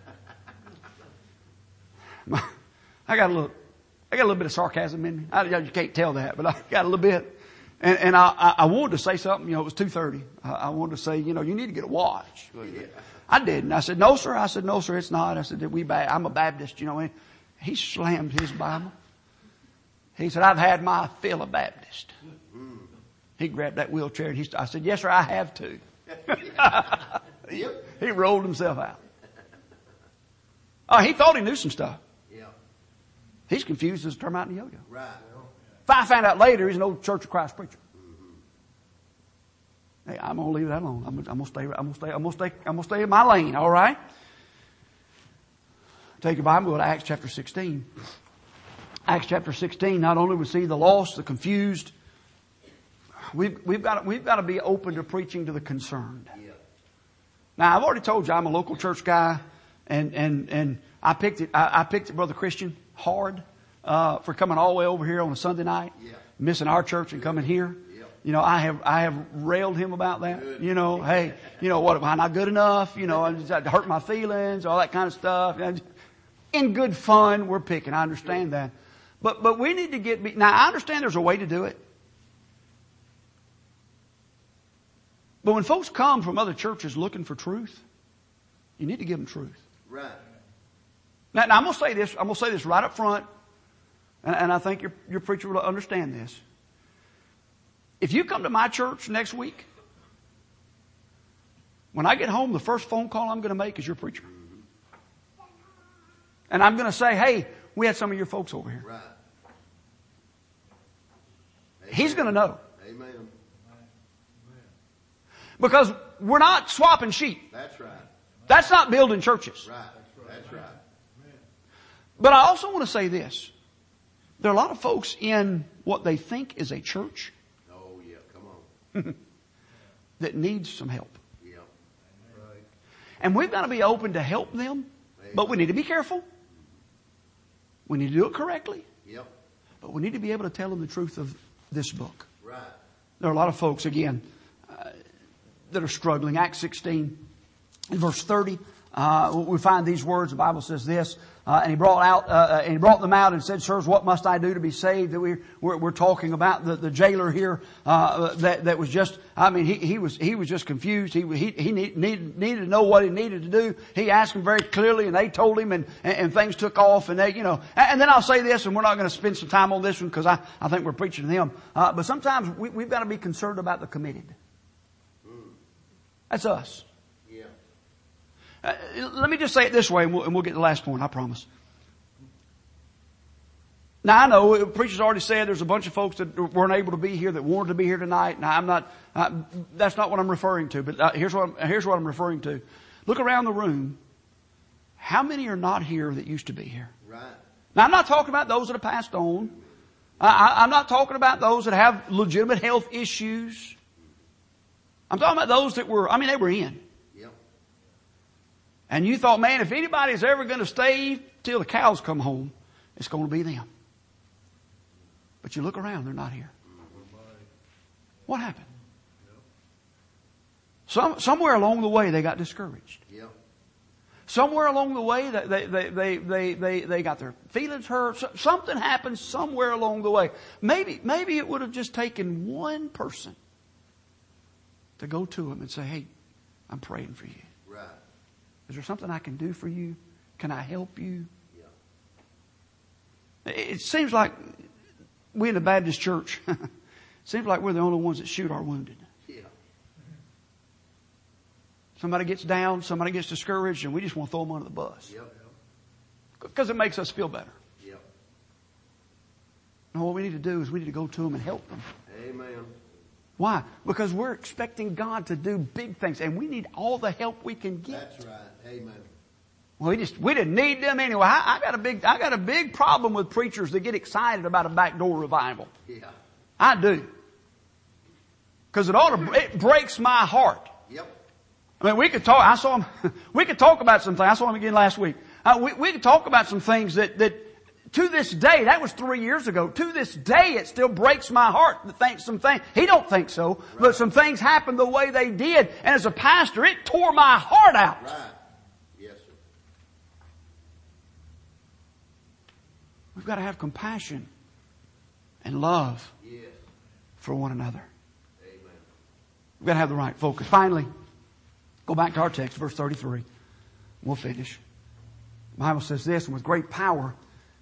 Speaker 1: I got a little, I got a little bit of sarcasm in me. I, you can't tell that, but I got a little bit. And, and I, I, I wanted to say something. You know, it was two thirty. I, I wanted to say, you know, you need to get a watch.
Speaker 2: Yeah.
Speaker 1: I didn't. I said, no, sir. I said, no, sir, it's not. I said, we, ba- I'm a Baptist, you know. And he slammed his Bible. He said, I've had my fill of Baptist. He grabbed that wheelchair and he, I said, yes, sir, I have too. he, he rolled himself out. Oh, he thought he knew some stuff.
Speaker 2: Yeah.
Speaker 1: He's confused as a term out in the yo-yo.
Speaker 2: Right.
Speaker 1: If I found out later he's an old Church of Christ preacher. Hey, I'm gonna leave that alone. I'm, I'm gonna stay. I'm gonna stay. I'm gonna stay. I'm gonna stay in my lane. All right. Take your Bible. Go to Acts chapter sixteen. Acts chapter sixteen. Not only we see the lost, the confused. We've we've got to, we've got to be open to preaching to the concerned.
Speaker 2: Yeah.
Speaker 1: Now I've already told you I'm a local church guy, and and and I picked it. I, I picked it, Brother Christian, hard uh, for coming all the way over here on a Sunday night,
Speaker 2: Yeah.
Speaker 1: missing our church and coming here. You know, I have, I have railed him about that.
Speaker 2: Good.
Speaker 1: You know, hey, you know what, am I not good enough? You know, I just had to hurt my feelings, all that kind of stuff. In good fun, we're picking. I understand that. But, but we need to get, now I understand there's a way to do it. But when folks come from other churches looking for truth, you need to give them truth.
Speaker 2: Right.
Speaker 1: Now, now I'm going to say this, I'm going to say this right up front, and, and I think your, your preacher will understand this. If you come to my church next week When I get home, the first phone call I'm going to make is your preacher. And I'm going to say, hey, we had some of your folks over here.
Speaker 2: Right.
Speaker 1: He's going to know.
Speaker 2: Amen.
Speaker 1: Because we're not swapping sheep.
Speaker 2: That's right.
Speaker 1: That's not building churches.
Speaker 2: Right. That's right.
Speaker 1: But I also want to say this. There are a lot of folks in what they think is a church
Speaker 2: Oh, yeah. Come on.
Speaker 1: that needs some help.
Speaker 2: Yeah. Right.
Speaker 1: And we've got to be open to help them, but we need to be careful. We need to do it correctly,
Speaker 2: Yep.
Speaker 1: but we need to be able to tell them the truth of this book.
Speaker 2: Right.
Speaker 1: There are a lot of folks, again, uh, that are struggling. Acts sixteen, in verse thirty, uh, we find these words. The Bible says this, uh, and he brought out, uh, and he brought them out and said, "Sirs, what must I do to be saved?" That we're we're, we're talking about the, the jailer here, uh, that that was just. I mean, he he was he was just confused. He he he need, needed needed to know what he needed to do. He asked them very clearly, and they told him, and and, and things took off. And they, you know, and, and then I'll say this, and we're not going to spend some time on this one because I I think we're preaching to them. Uh, but sometimes we, we've got to be concerned about the committed. That's us.
Speaker 2: Yeah.
Speaker 1: Uh, let me just say it this way, and we'll, and we'll get to the last point, I promise. Now, I know the preacher's already said there's a bunch of folks that weren't able to be here that wanted to be here tonight. Now, I'm not, uh, that's not what I'm referring to, but uh, here's what I'm, here's what I'm referring to. Look around the room. How many are not here that used to be here?
Speaker 2: Right.
Speaker 1: Now, I'm not talking about those that have passed on. I, I, I'm not talking about those that have legitimate health issues. I'm talking about those that were, I mean, they were in.
Speaker 2: Yep.
Speaker 1: And you thought, man, if anybody's ever going to stay till the cows come home, it's going to be them. But you look around, they're not here. What happened? Some, somewhere along the way, they got discouraged.
Speaker 2: Yep.
Speaker 1: Somewhere along the way, they, they, they, they, they, they, they got their feelings hurt. Something happened somewhere along the way. Maybe, maybe it would have just taken one person to go to them and say, hey, I'm praying for you.
Speaker 2: Right.
Speaker 1: Is there something I can do for you? Can I help you?
Speaker 2: Yeah.
Speaker 1: It seems like we in the Baptist church, it seems like we're the only ones that shoot our wounded.
Speaker 2: Yeah.
Speaker 1: Somebody gets down, somebody gets discouraged, and we just want to throw them under the bus.
Speaker 2: Yep.
Speaker 1: Because it makes us feel better.
Speaker 2: Yep.
Speaker 1: And what we need to do is we need to go to them and help them.
Speaker 2: Amen.
Speaker 1: Why? Because we're expecting God to do big things, and we need all the help we can get.
Speaker 2: That's right. Amen.
Speaker 1: Well, we just we didn't need them anyway. I, I got a big I got a big problem with preachers that get excited about a backdoor revival.
Speaker 2: Yeah.
Speaker 1: I do, because it ought to it breaks my heart.
Speaker 2: Yep.
Speaker 1: I mean, we could talk. I saw him. We could talk about some things. I saw him again last week. Uh, we we could talk about some things that that. To this day, that was three years ago. To this day, it still breaks my heart to think some things. He don't think so, right. But some things happened the way they did. And as a pastor, it tore my heart out.
Speaker 2: Right. Yes, sir.
Speaker 1: We've got to have compassion and love
Speaker 2: Yes.
Speaker 1: for one another.
Speaker 2: Amen.
Speaker 1: We've got to have the right focus. Finally, go back to our text, verse thirty-three. We'll finish. The Bible says this, and with great power,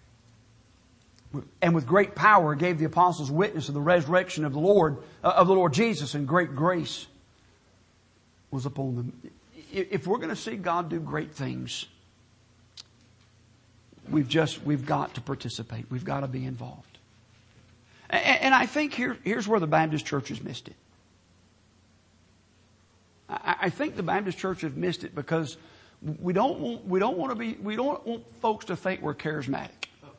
Speaker 1: and with great power gave the apostles witness of the resurrection of the Lord, uh, of the Lord Jesus, and great grace was upon them. If we're going to see God do great things, we've just, we've got to participate. We've got to be involved. And, and I think here, here's where the Baptist church has missed it. I, I think the Baptist church has missed it because we don't want, we don't want to be, we don't want folks to think we're charismatic.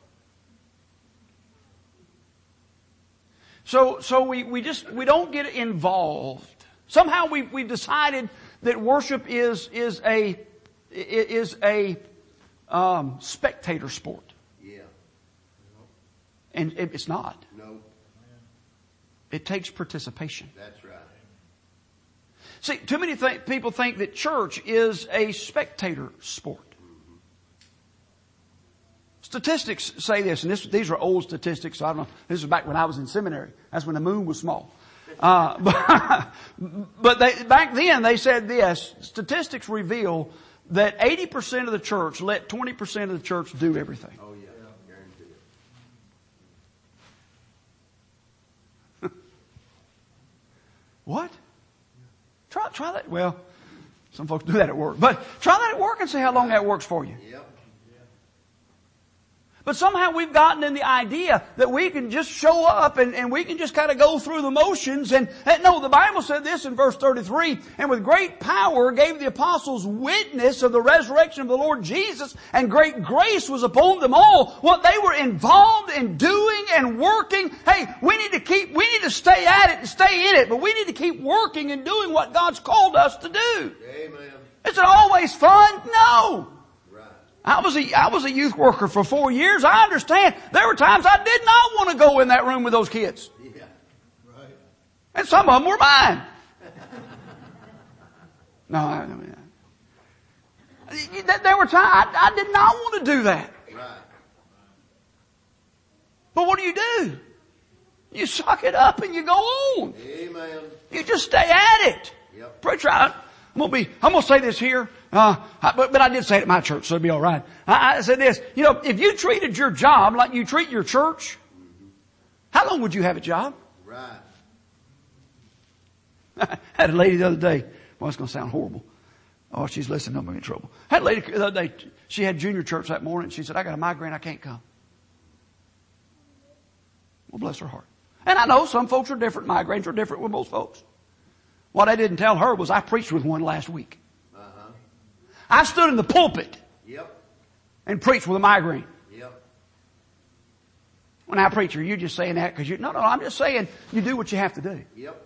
Speaker 1: So, so we, we just, we don't get involved. Somehow we, we've decided that worship is, is a, is a, um, spectator sport.
Speaker 2: Yeah.
Speaker 1: And it, it's not.
Speaker 2: No.
Speaker 1: It takes participation.
Speaker 2: That's right.
Speaker 1: See, too many th- people think that church is a spectator sport. Statistics say this, and this, these are old statistics, so I don't know. This was back when I was in seminary. That's when the moon was small. Uh, but, but they, back then they said this, statistics reveal that eighty percent of the church let twenty percent of the church do everything.
Speaker 2: Oh, yeah. Guarantee it.
Speaker 1: What? Try, try that. Well, Some folks do that at work. But try that at work and see how long that works for you.
Speaker 2: Yep.
Speaker 1: But somehow we've gotten in the idea that we can just show up and, and we can just kind of go through the motions. And, and no, the Bible said this in verse thirty-three, and with great power gave the apostles witness of the resurrection of the Lord Jesus, and great grace was upon them all. What they were involved in doing and working. Hey, we need to keep, we need to stay at it and stay in it, but we need to keep working and doing what God's called us to do.
Speaker 2: Amen.
Speaker 1: Is it always fun? No. I was a, I was a youth worker for four years. I understand. There were times I did not want to go in that room with those kids.
Speaker 2: Yeah. Right.
Speaker 1: And some of them were mine. No, I mean, there were times I, I did not want to do that.
Speaker 2: Right.
Speaker 1: But what do you do? You suck it up and you go on.
Speaker 2: Amen.
Speaker 1: You just stay at it.
Speaker 2: Yep.
Speaker 1: Preacher, I, I'm gonna be, I'm gonna say this here, uh, I, but, but I did say it at my church, so it'll be alright. I, I said this, you know, if you treated your job like you treat your church, how long would you have a job?
Speaker 2: Right.
Speaker 1: I had a lady the other day, well, it's gonna sound horrible. Oh, she's listening, I'm gonna get in trouble. I had a lady the other day, she had junior church that morning, she said, I got a migraine, I can't come. Well, bless her heart. And I know some folks are different, migraines are different with most folks. What I didn't tell her was I preached with one last week.
Speaker 2: Uh-huh.
Speaker 1: I stood in the pulpit.
Speaker 2: Yep.
Speaker 1: And preached with a migraine.
Speaker 2: Yep.
Speaker 1: Well, now, preacher, you're just saying that because you, no, no, I'm just saying you do what you have to do.
Speaker 2: Yep.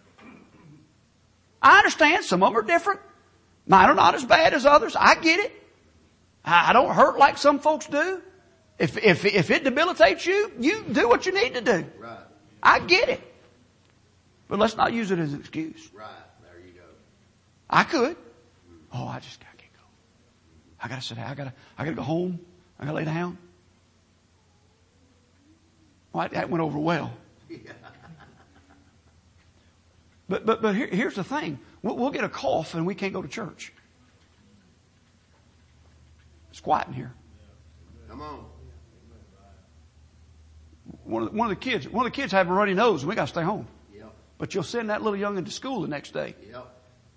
Speaker 1: I understand some of them are different. Mine are not as bad as others. I get it. I, I don't hurt like some folks do. If, if, if it debilitates you, you do what you need to do.
Speaker 2: Right.
Speaker 1: I get it. But let's not use it as an excuse.
Speaker 2: Right. There you go.
Speaker 1: I could. Oh, I just I can't go. I gotta sit down. I gotta I gotta go home. I gotta lay down. Well, that went over well.
Speaker 2: Yeah.
Speaker 1: But but but here, here's the thing. We'll, we'll get a cough and we can't go to church. It's quiet in here.
Speaker 2: Come on.
Speaker 1: One of the, one of the kids one of the kids have a runny nose and we gotta stay home.
Speaker 2: Yep.
Speaker 1: But you'll send that little young'un to school the next day.
Speaker 2: Yep.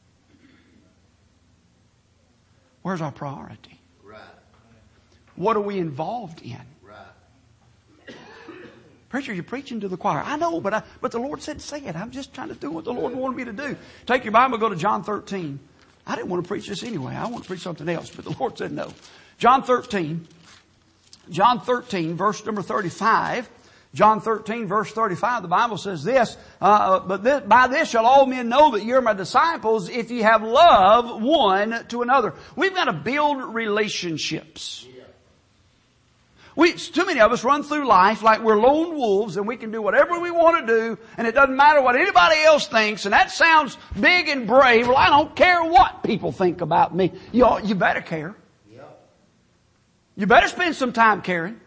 Speaker 1: Where's our priority?
Speaker 2: Right.
Speaker 1: What are we involved in?
Speaker 2: Right.
Speaker 1: Preacher, you're preaching to the choir. I know, but I, but the Lord said say it. I'm just trying to do what the Lord wanted me to do. Take your Bible, go to John thirteen. I didn't want to preach this anyway. I want to preach something else, but the Lord said no. John thirteen. John thirteen, verse number thirty-five. John thirteen, verse thirty-five, the Bible says this, uh, but this, by this shall all men know that you're my disciples if you have love one to another. We've got to build relationships. We, too many of us run through life like we're lone wolves and we can do whatever we want to do and it doesn't matter what anybody else thinks, and that sounds big and brave. Well, I don't care what people think about me. You, ought, you better care. You better spend some time caring.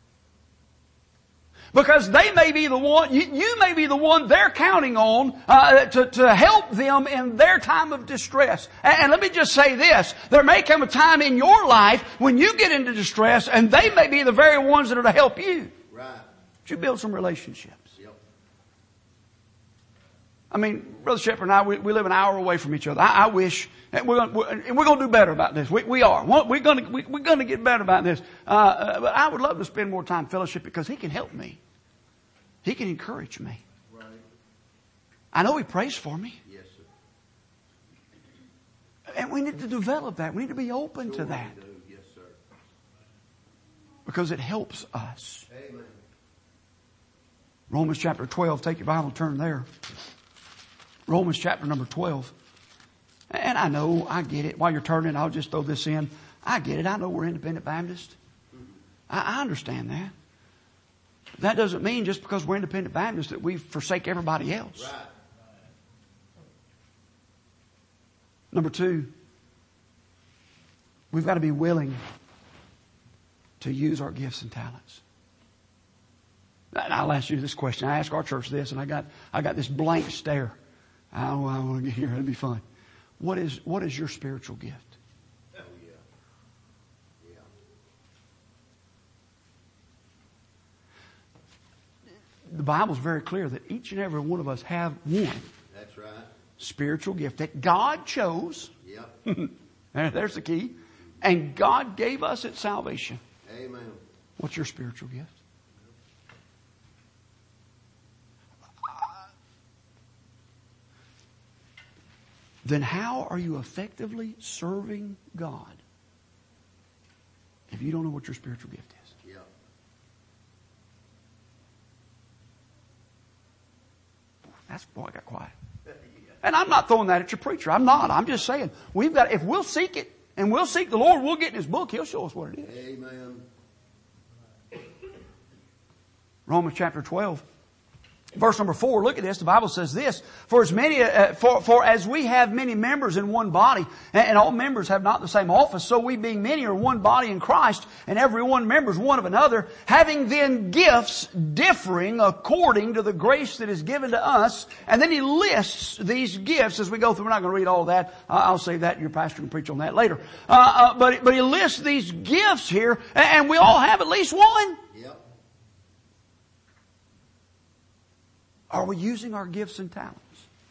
Speaker 1: Because they may be the one, you, you may be the one they're counting on uh, to, to help them in their time of distress. And, and let me just say this. There may come a time in your life when you get into distress and they may be the very ones that are to help you.
Speaker 2: Right.
Speaker 1: But you build some relationships.
Speaker 2: Yep.
Speaker 1: I mean, Brother Shepherd and I, we, we live an hour away from each other. I, I wish, and we're going we're, and we're going to do better about this. We, we are. We're going to, we, we're going to get better about this. Uh, uh, but I would love to spend more time fellowship because he can help me. He can encourage me.
Speaker 2: Right.
Speaker 1: I know he prays for me.
Speaker 2: Yes, sir.
Speaker 1: And we need to develop that. We need to be open
Speaker 2: Sure
Speaker 1: to that.
Speaker 2: we do. Yes, sir.
Speaker 1: Because it helps us.
Speaker 2: Amen.
Speaker 1: Romans chapter twelve. Take your Bible and turn there. Romans chapter number twelve. And I know, I get it. While you're turning, I'll just throw this in. I get it. I know we're independent Baptists. I, I understand that. That doesn't mean just because we're independent Baptists that we forsake everybody else.
Speaker 2: Right.
Speaker 1: Number two, we've got to be willing to use our gifts and talents. And I'll ask you this question. I asked our church this, and I got I got this blank stare. I don't, I don't want to get here. It'll be fun. What is what is your spiritual gift?
Speaker 2: Oh, yeah. Yeah.
Speaker 1: The Bible's very clear that each and every one of us have one.
Speaker 2: That's right.
Speaker 1: spiritual gift that God chose.
Speaker 2: Yep.
Speaker 1: There's the key. And God gave us at salvation.
Speaker 2: Amen.
Speaker 1: What's your spiritual gift? Then how are you effectively serving God if you don't know what your spiritual gift is?
Speaker 2: Yep.
Speaker 1: That's, boy, I got quiet. And I'm not throwing that at your preacher. I'm not. I'm just saying, we've got, if we'll seek it, and we'll seek the Lord, we'll get in His book, He'll show us what it is.
Speaker 2: Amen.
Speaker 1: Romans chapter twelve. Verse number four, look at this. The Bible says this, For as many, uh, for, for as we have many members in one body, and, and all members have not the same office, so we being many are one body in Christ, and every one member is one of another, having then gifts differing according to the grace that is given to us. And then he lists these gifts as we go through. We're not going to read all of that. Uh, I'll save that. Your pastor can preach on that later. Uh, uh, but, but he lists these gifts here, and, and we all have at least one.
Speaker 2: Yep.
Speaker 1: Are we using our gifts and talents?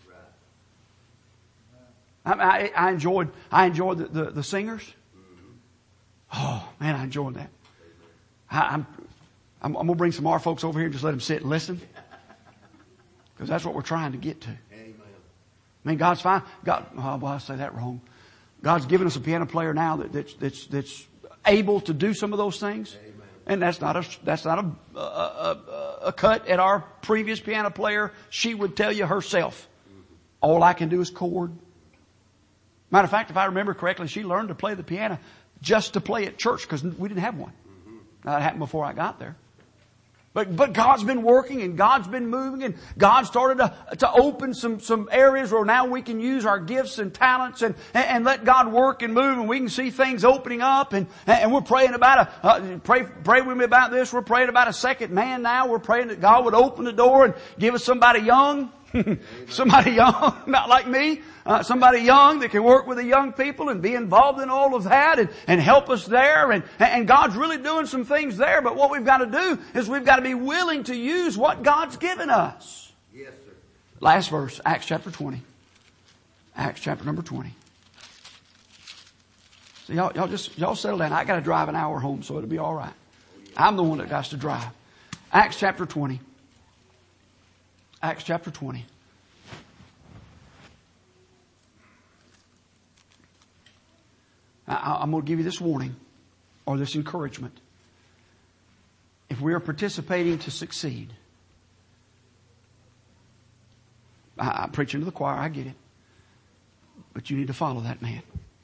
Speaker 2: Right.
Speaker 1: I, I, I enjoyed, I enjoyed the, the, the singers. Oh, man, I enjoyed that. I, I'm, I'm, I'm going to bring some more folks over here and just let them sit and listen. Because that's what we're trying to get to.
Speaker 2: Amen.
Speaker 1: I mean, God's fine. God, oh, well, I say that wrong. God's given us a piano player now that, that's, that's, that's able to do some of those things.
Speaker 2: Amen.
Speaker 1: And that's not a, that's not a, a, a, a cut at our previous piano player. She would tell you herself, all I can do is chord. Matter of fact, if I remember correctly, she learned to play the piano just to play at church because we didn't have one. Now, that happened before I got there. But, but God's been working and God's been moving and God started to, to open some, some areas where now we can use our gifts and talents and, and, and let God work and move and we can see things opening up and, and we're praying about a, uh, pray, pray with me about this. We're praying about a second man now. We're praying that God would open the door and give us somebody young. Somebody young, not like me, uh, somebody young that can work with the young people and be involved in all of that and, and help us there. And, and God's really doing some things there. But what we've got to do is we've got to be willing to use what God's given us.
Speaker 2: Yes, sir.
Speaker 1: Last verse, Acts chapter twenty. Acts chapter number twenty. So y'all, y'all just, y'all settle down. I got to drive an hour home, so it'll be all right. I'm the one that got to drive. Acts chapter twenty. Acts chapter twenty. I, I'm going to give you this warning or this encouragement. If we are participating to succeed, I, I'm preaching to the choir, I get it. But you need to follow that man.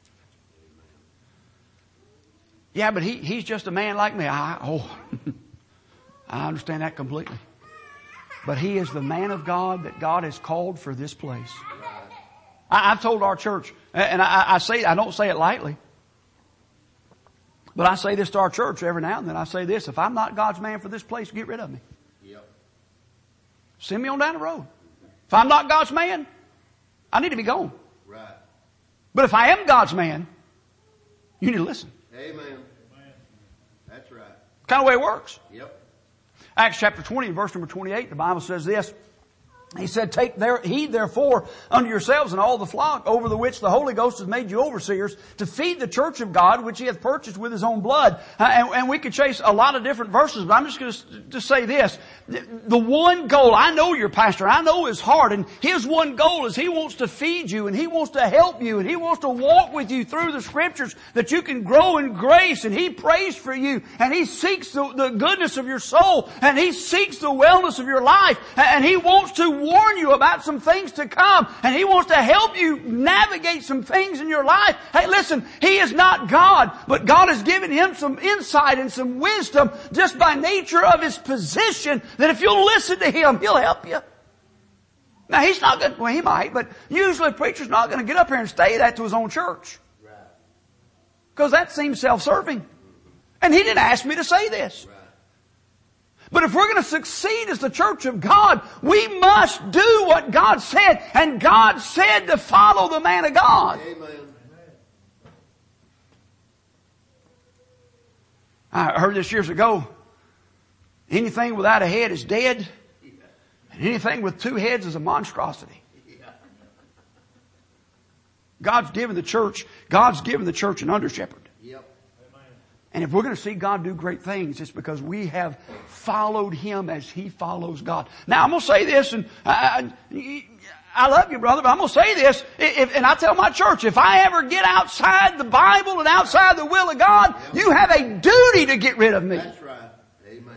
Speaker 1: Yeah, but he, he's just a man like me. I, oh, I understand that completely. But he is the man of God that God has called for this place. I, I've told our church, and I, I say, I don't say it lightly, but I say this to our church every now and then. I say this, if I'm not God's man for this place, get rid of me.
Speaker 2: Yep.
Speaker 1: Send me on down the road. If I'm not God's man, I need to be gone.
Speaker 2: Right.
Speaker 1: But if I am God's man, you need to listen.
Speaker 2: Amen. That's right.
Speaker 1: Kind of way it works.
Speaker 2: Yep.
Speaker 1: Acts chapter twenty, verse number twenty-eight, the Bible says this. He said, take their heed therefore unto yourselves and all the flock over the which the Holy Ghost has made you overseers to feed the church of God which he hath purchased with his own blood. Uh, and, and we could chase a lot of different verses, but I'm just going to just say this. The one goal, I know your pastor, I know his heart, and his one goal is he wants to feed you and he wants to help you and he wants to walk with you through the scriptures that you can grow in grace, and he prays for you and he seeks the, the goodness of your soul and he seeks the wellness of your life, and he wants to warn you about some things to come, and he wants to help you navigate some things in your life. Hey, listen, he is not God, but God has given him some insight and some wisdom just by nature of his position, that if you'll listen to him, he'll help you. Now, he's not going to, well, he might, but usually a preacher's not going to get up here and say that to his own church. Because that seems self-serving. And he didn't ask me to say this. But if we're going to succeed as the church of God, we must do what God said. And God said to follow the man of God.
Speaker 2: Amen.
Speaker 1: I heard this years ago. Anything without a head is dead. And anything with two heads is a monstrosity. God's given the church, God's given the church an under shepherd.
Speaker 2: Yep.
Speaker 1: And if we're going to see God do great things, it's because we have followed Him as He follows God. Now I'm going to say this, and I, I, I love you, brother, but I'm going to say this, if, and I tell my church, if I ever get outside the Bible and outside the will of God, yep. you have a duty to get rid of me.
Speaker 2: That's right. Amen.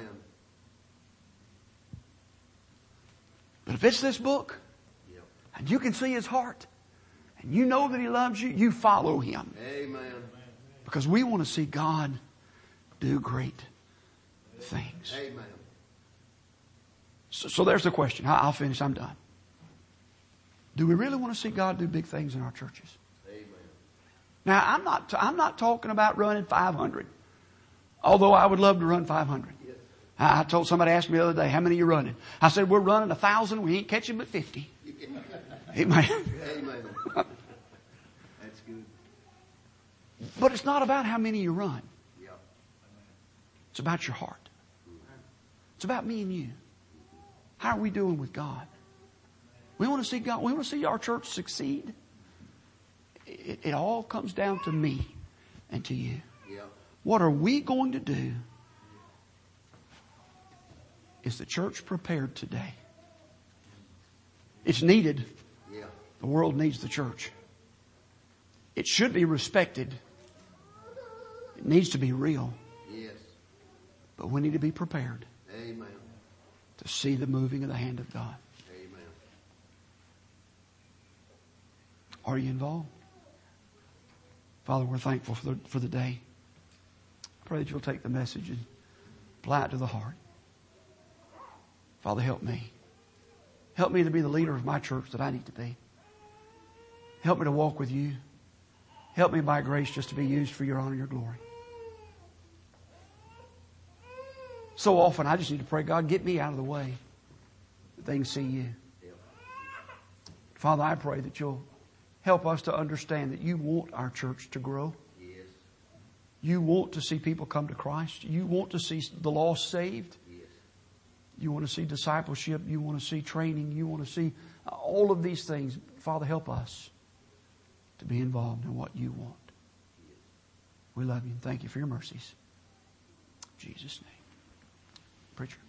Speaker 1: But if it's this book,
Speaker 2: yep.
Speaker 1: and you can see His heart, and you know that He loves you, you follow Him.
Speaker 2: Amen.
Speaker 1: Because we want to see God do great things.
Speaker 2: Amen.
Speaker 1: So, so there's the question. I'll finish. I'm done. Do we really want to see God do big things in our churches?
Speaker 2: Amen.
Speaker 1: Now, I'm not, I'm not talking about running five hundred. Although I would love to run five hundred.
Speaker 2: Yes.
Speaker 1: I, I told somebody, asked me the other day, how many are you running? I said, we're running a thousand. We ain't catching but fifty. Amen.
Speaker 2: Amen. That's good.
Speaker 1: But it's not about how many you run.
Speaker 2: Yep.
Speaker 1: It's about your heart. It's about me and you. How are we doing with God? We want to see God. We want to see our church succeed. It, it all comes down to me and to you.
Speaker 2: Yep.
Speaker 1: What are we going to do? Is the church prepared today? It's needed.
Speaker 2: Yeah.
Speaker 1: The world needs the church. It should be respected. It needs to be real.
Speaker 2: Yes.
Speaker 1: But we need to be prepared.
Speaker 2: Amen.
Speaker 1: To see the moving of the hand of God.
Speaker 2: Amen.
Speaker 1: Are you involved? Father, we're thankful for the, for the day. I pray that you'll take the message and apply it to the heart. Father, help me. Help me to be the leader of my church that I need to be. Help me to walk with you. Help me by grace just to be used for your honor and your glory. So often I just need to pray, God, get me out of the way that they can see you. Father, I pray that you'll help us to understand that you want our church to grow.
Speaker 2: Yes.
Speaker 1: You want to see people come to Christ. You want to see the lost saved.
Speaker 2: Yes.
Speaker 1: You want to see discipleship. You want to see training. You want to see all of these things. Father, help us to be involved in what you want. We love you and thank you for your mercies. In Jesus' name. Preacher.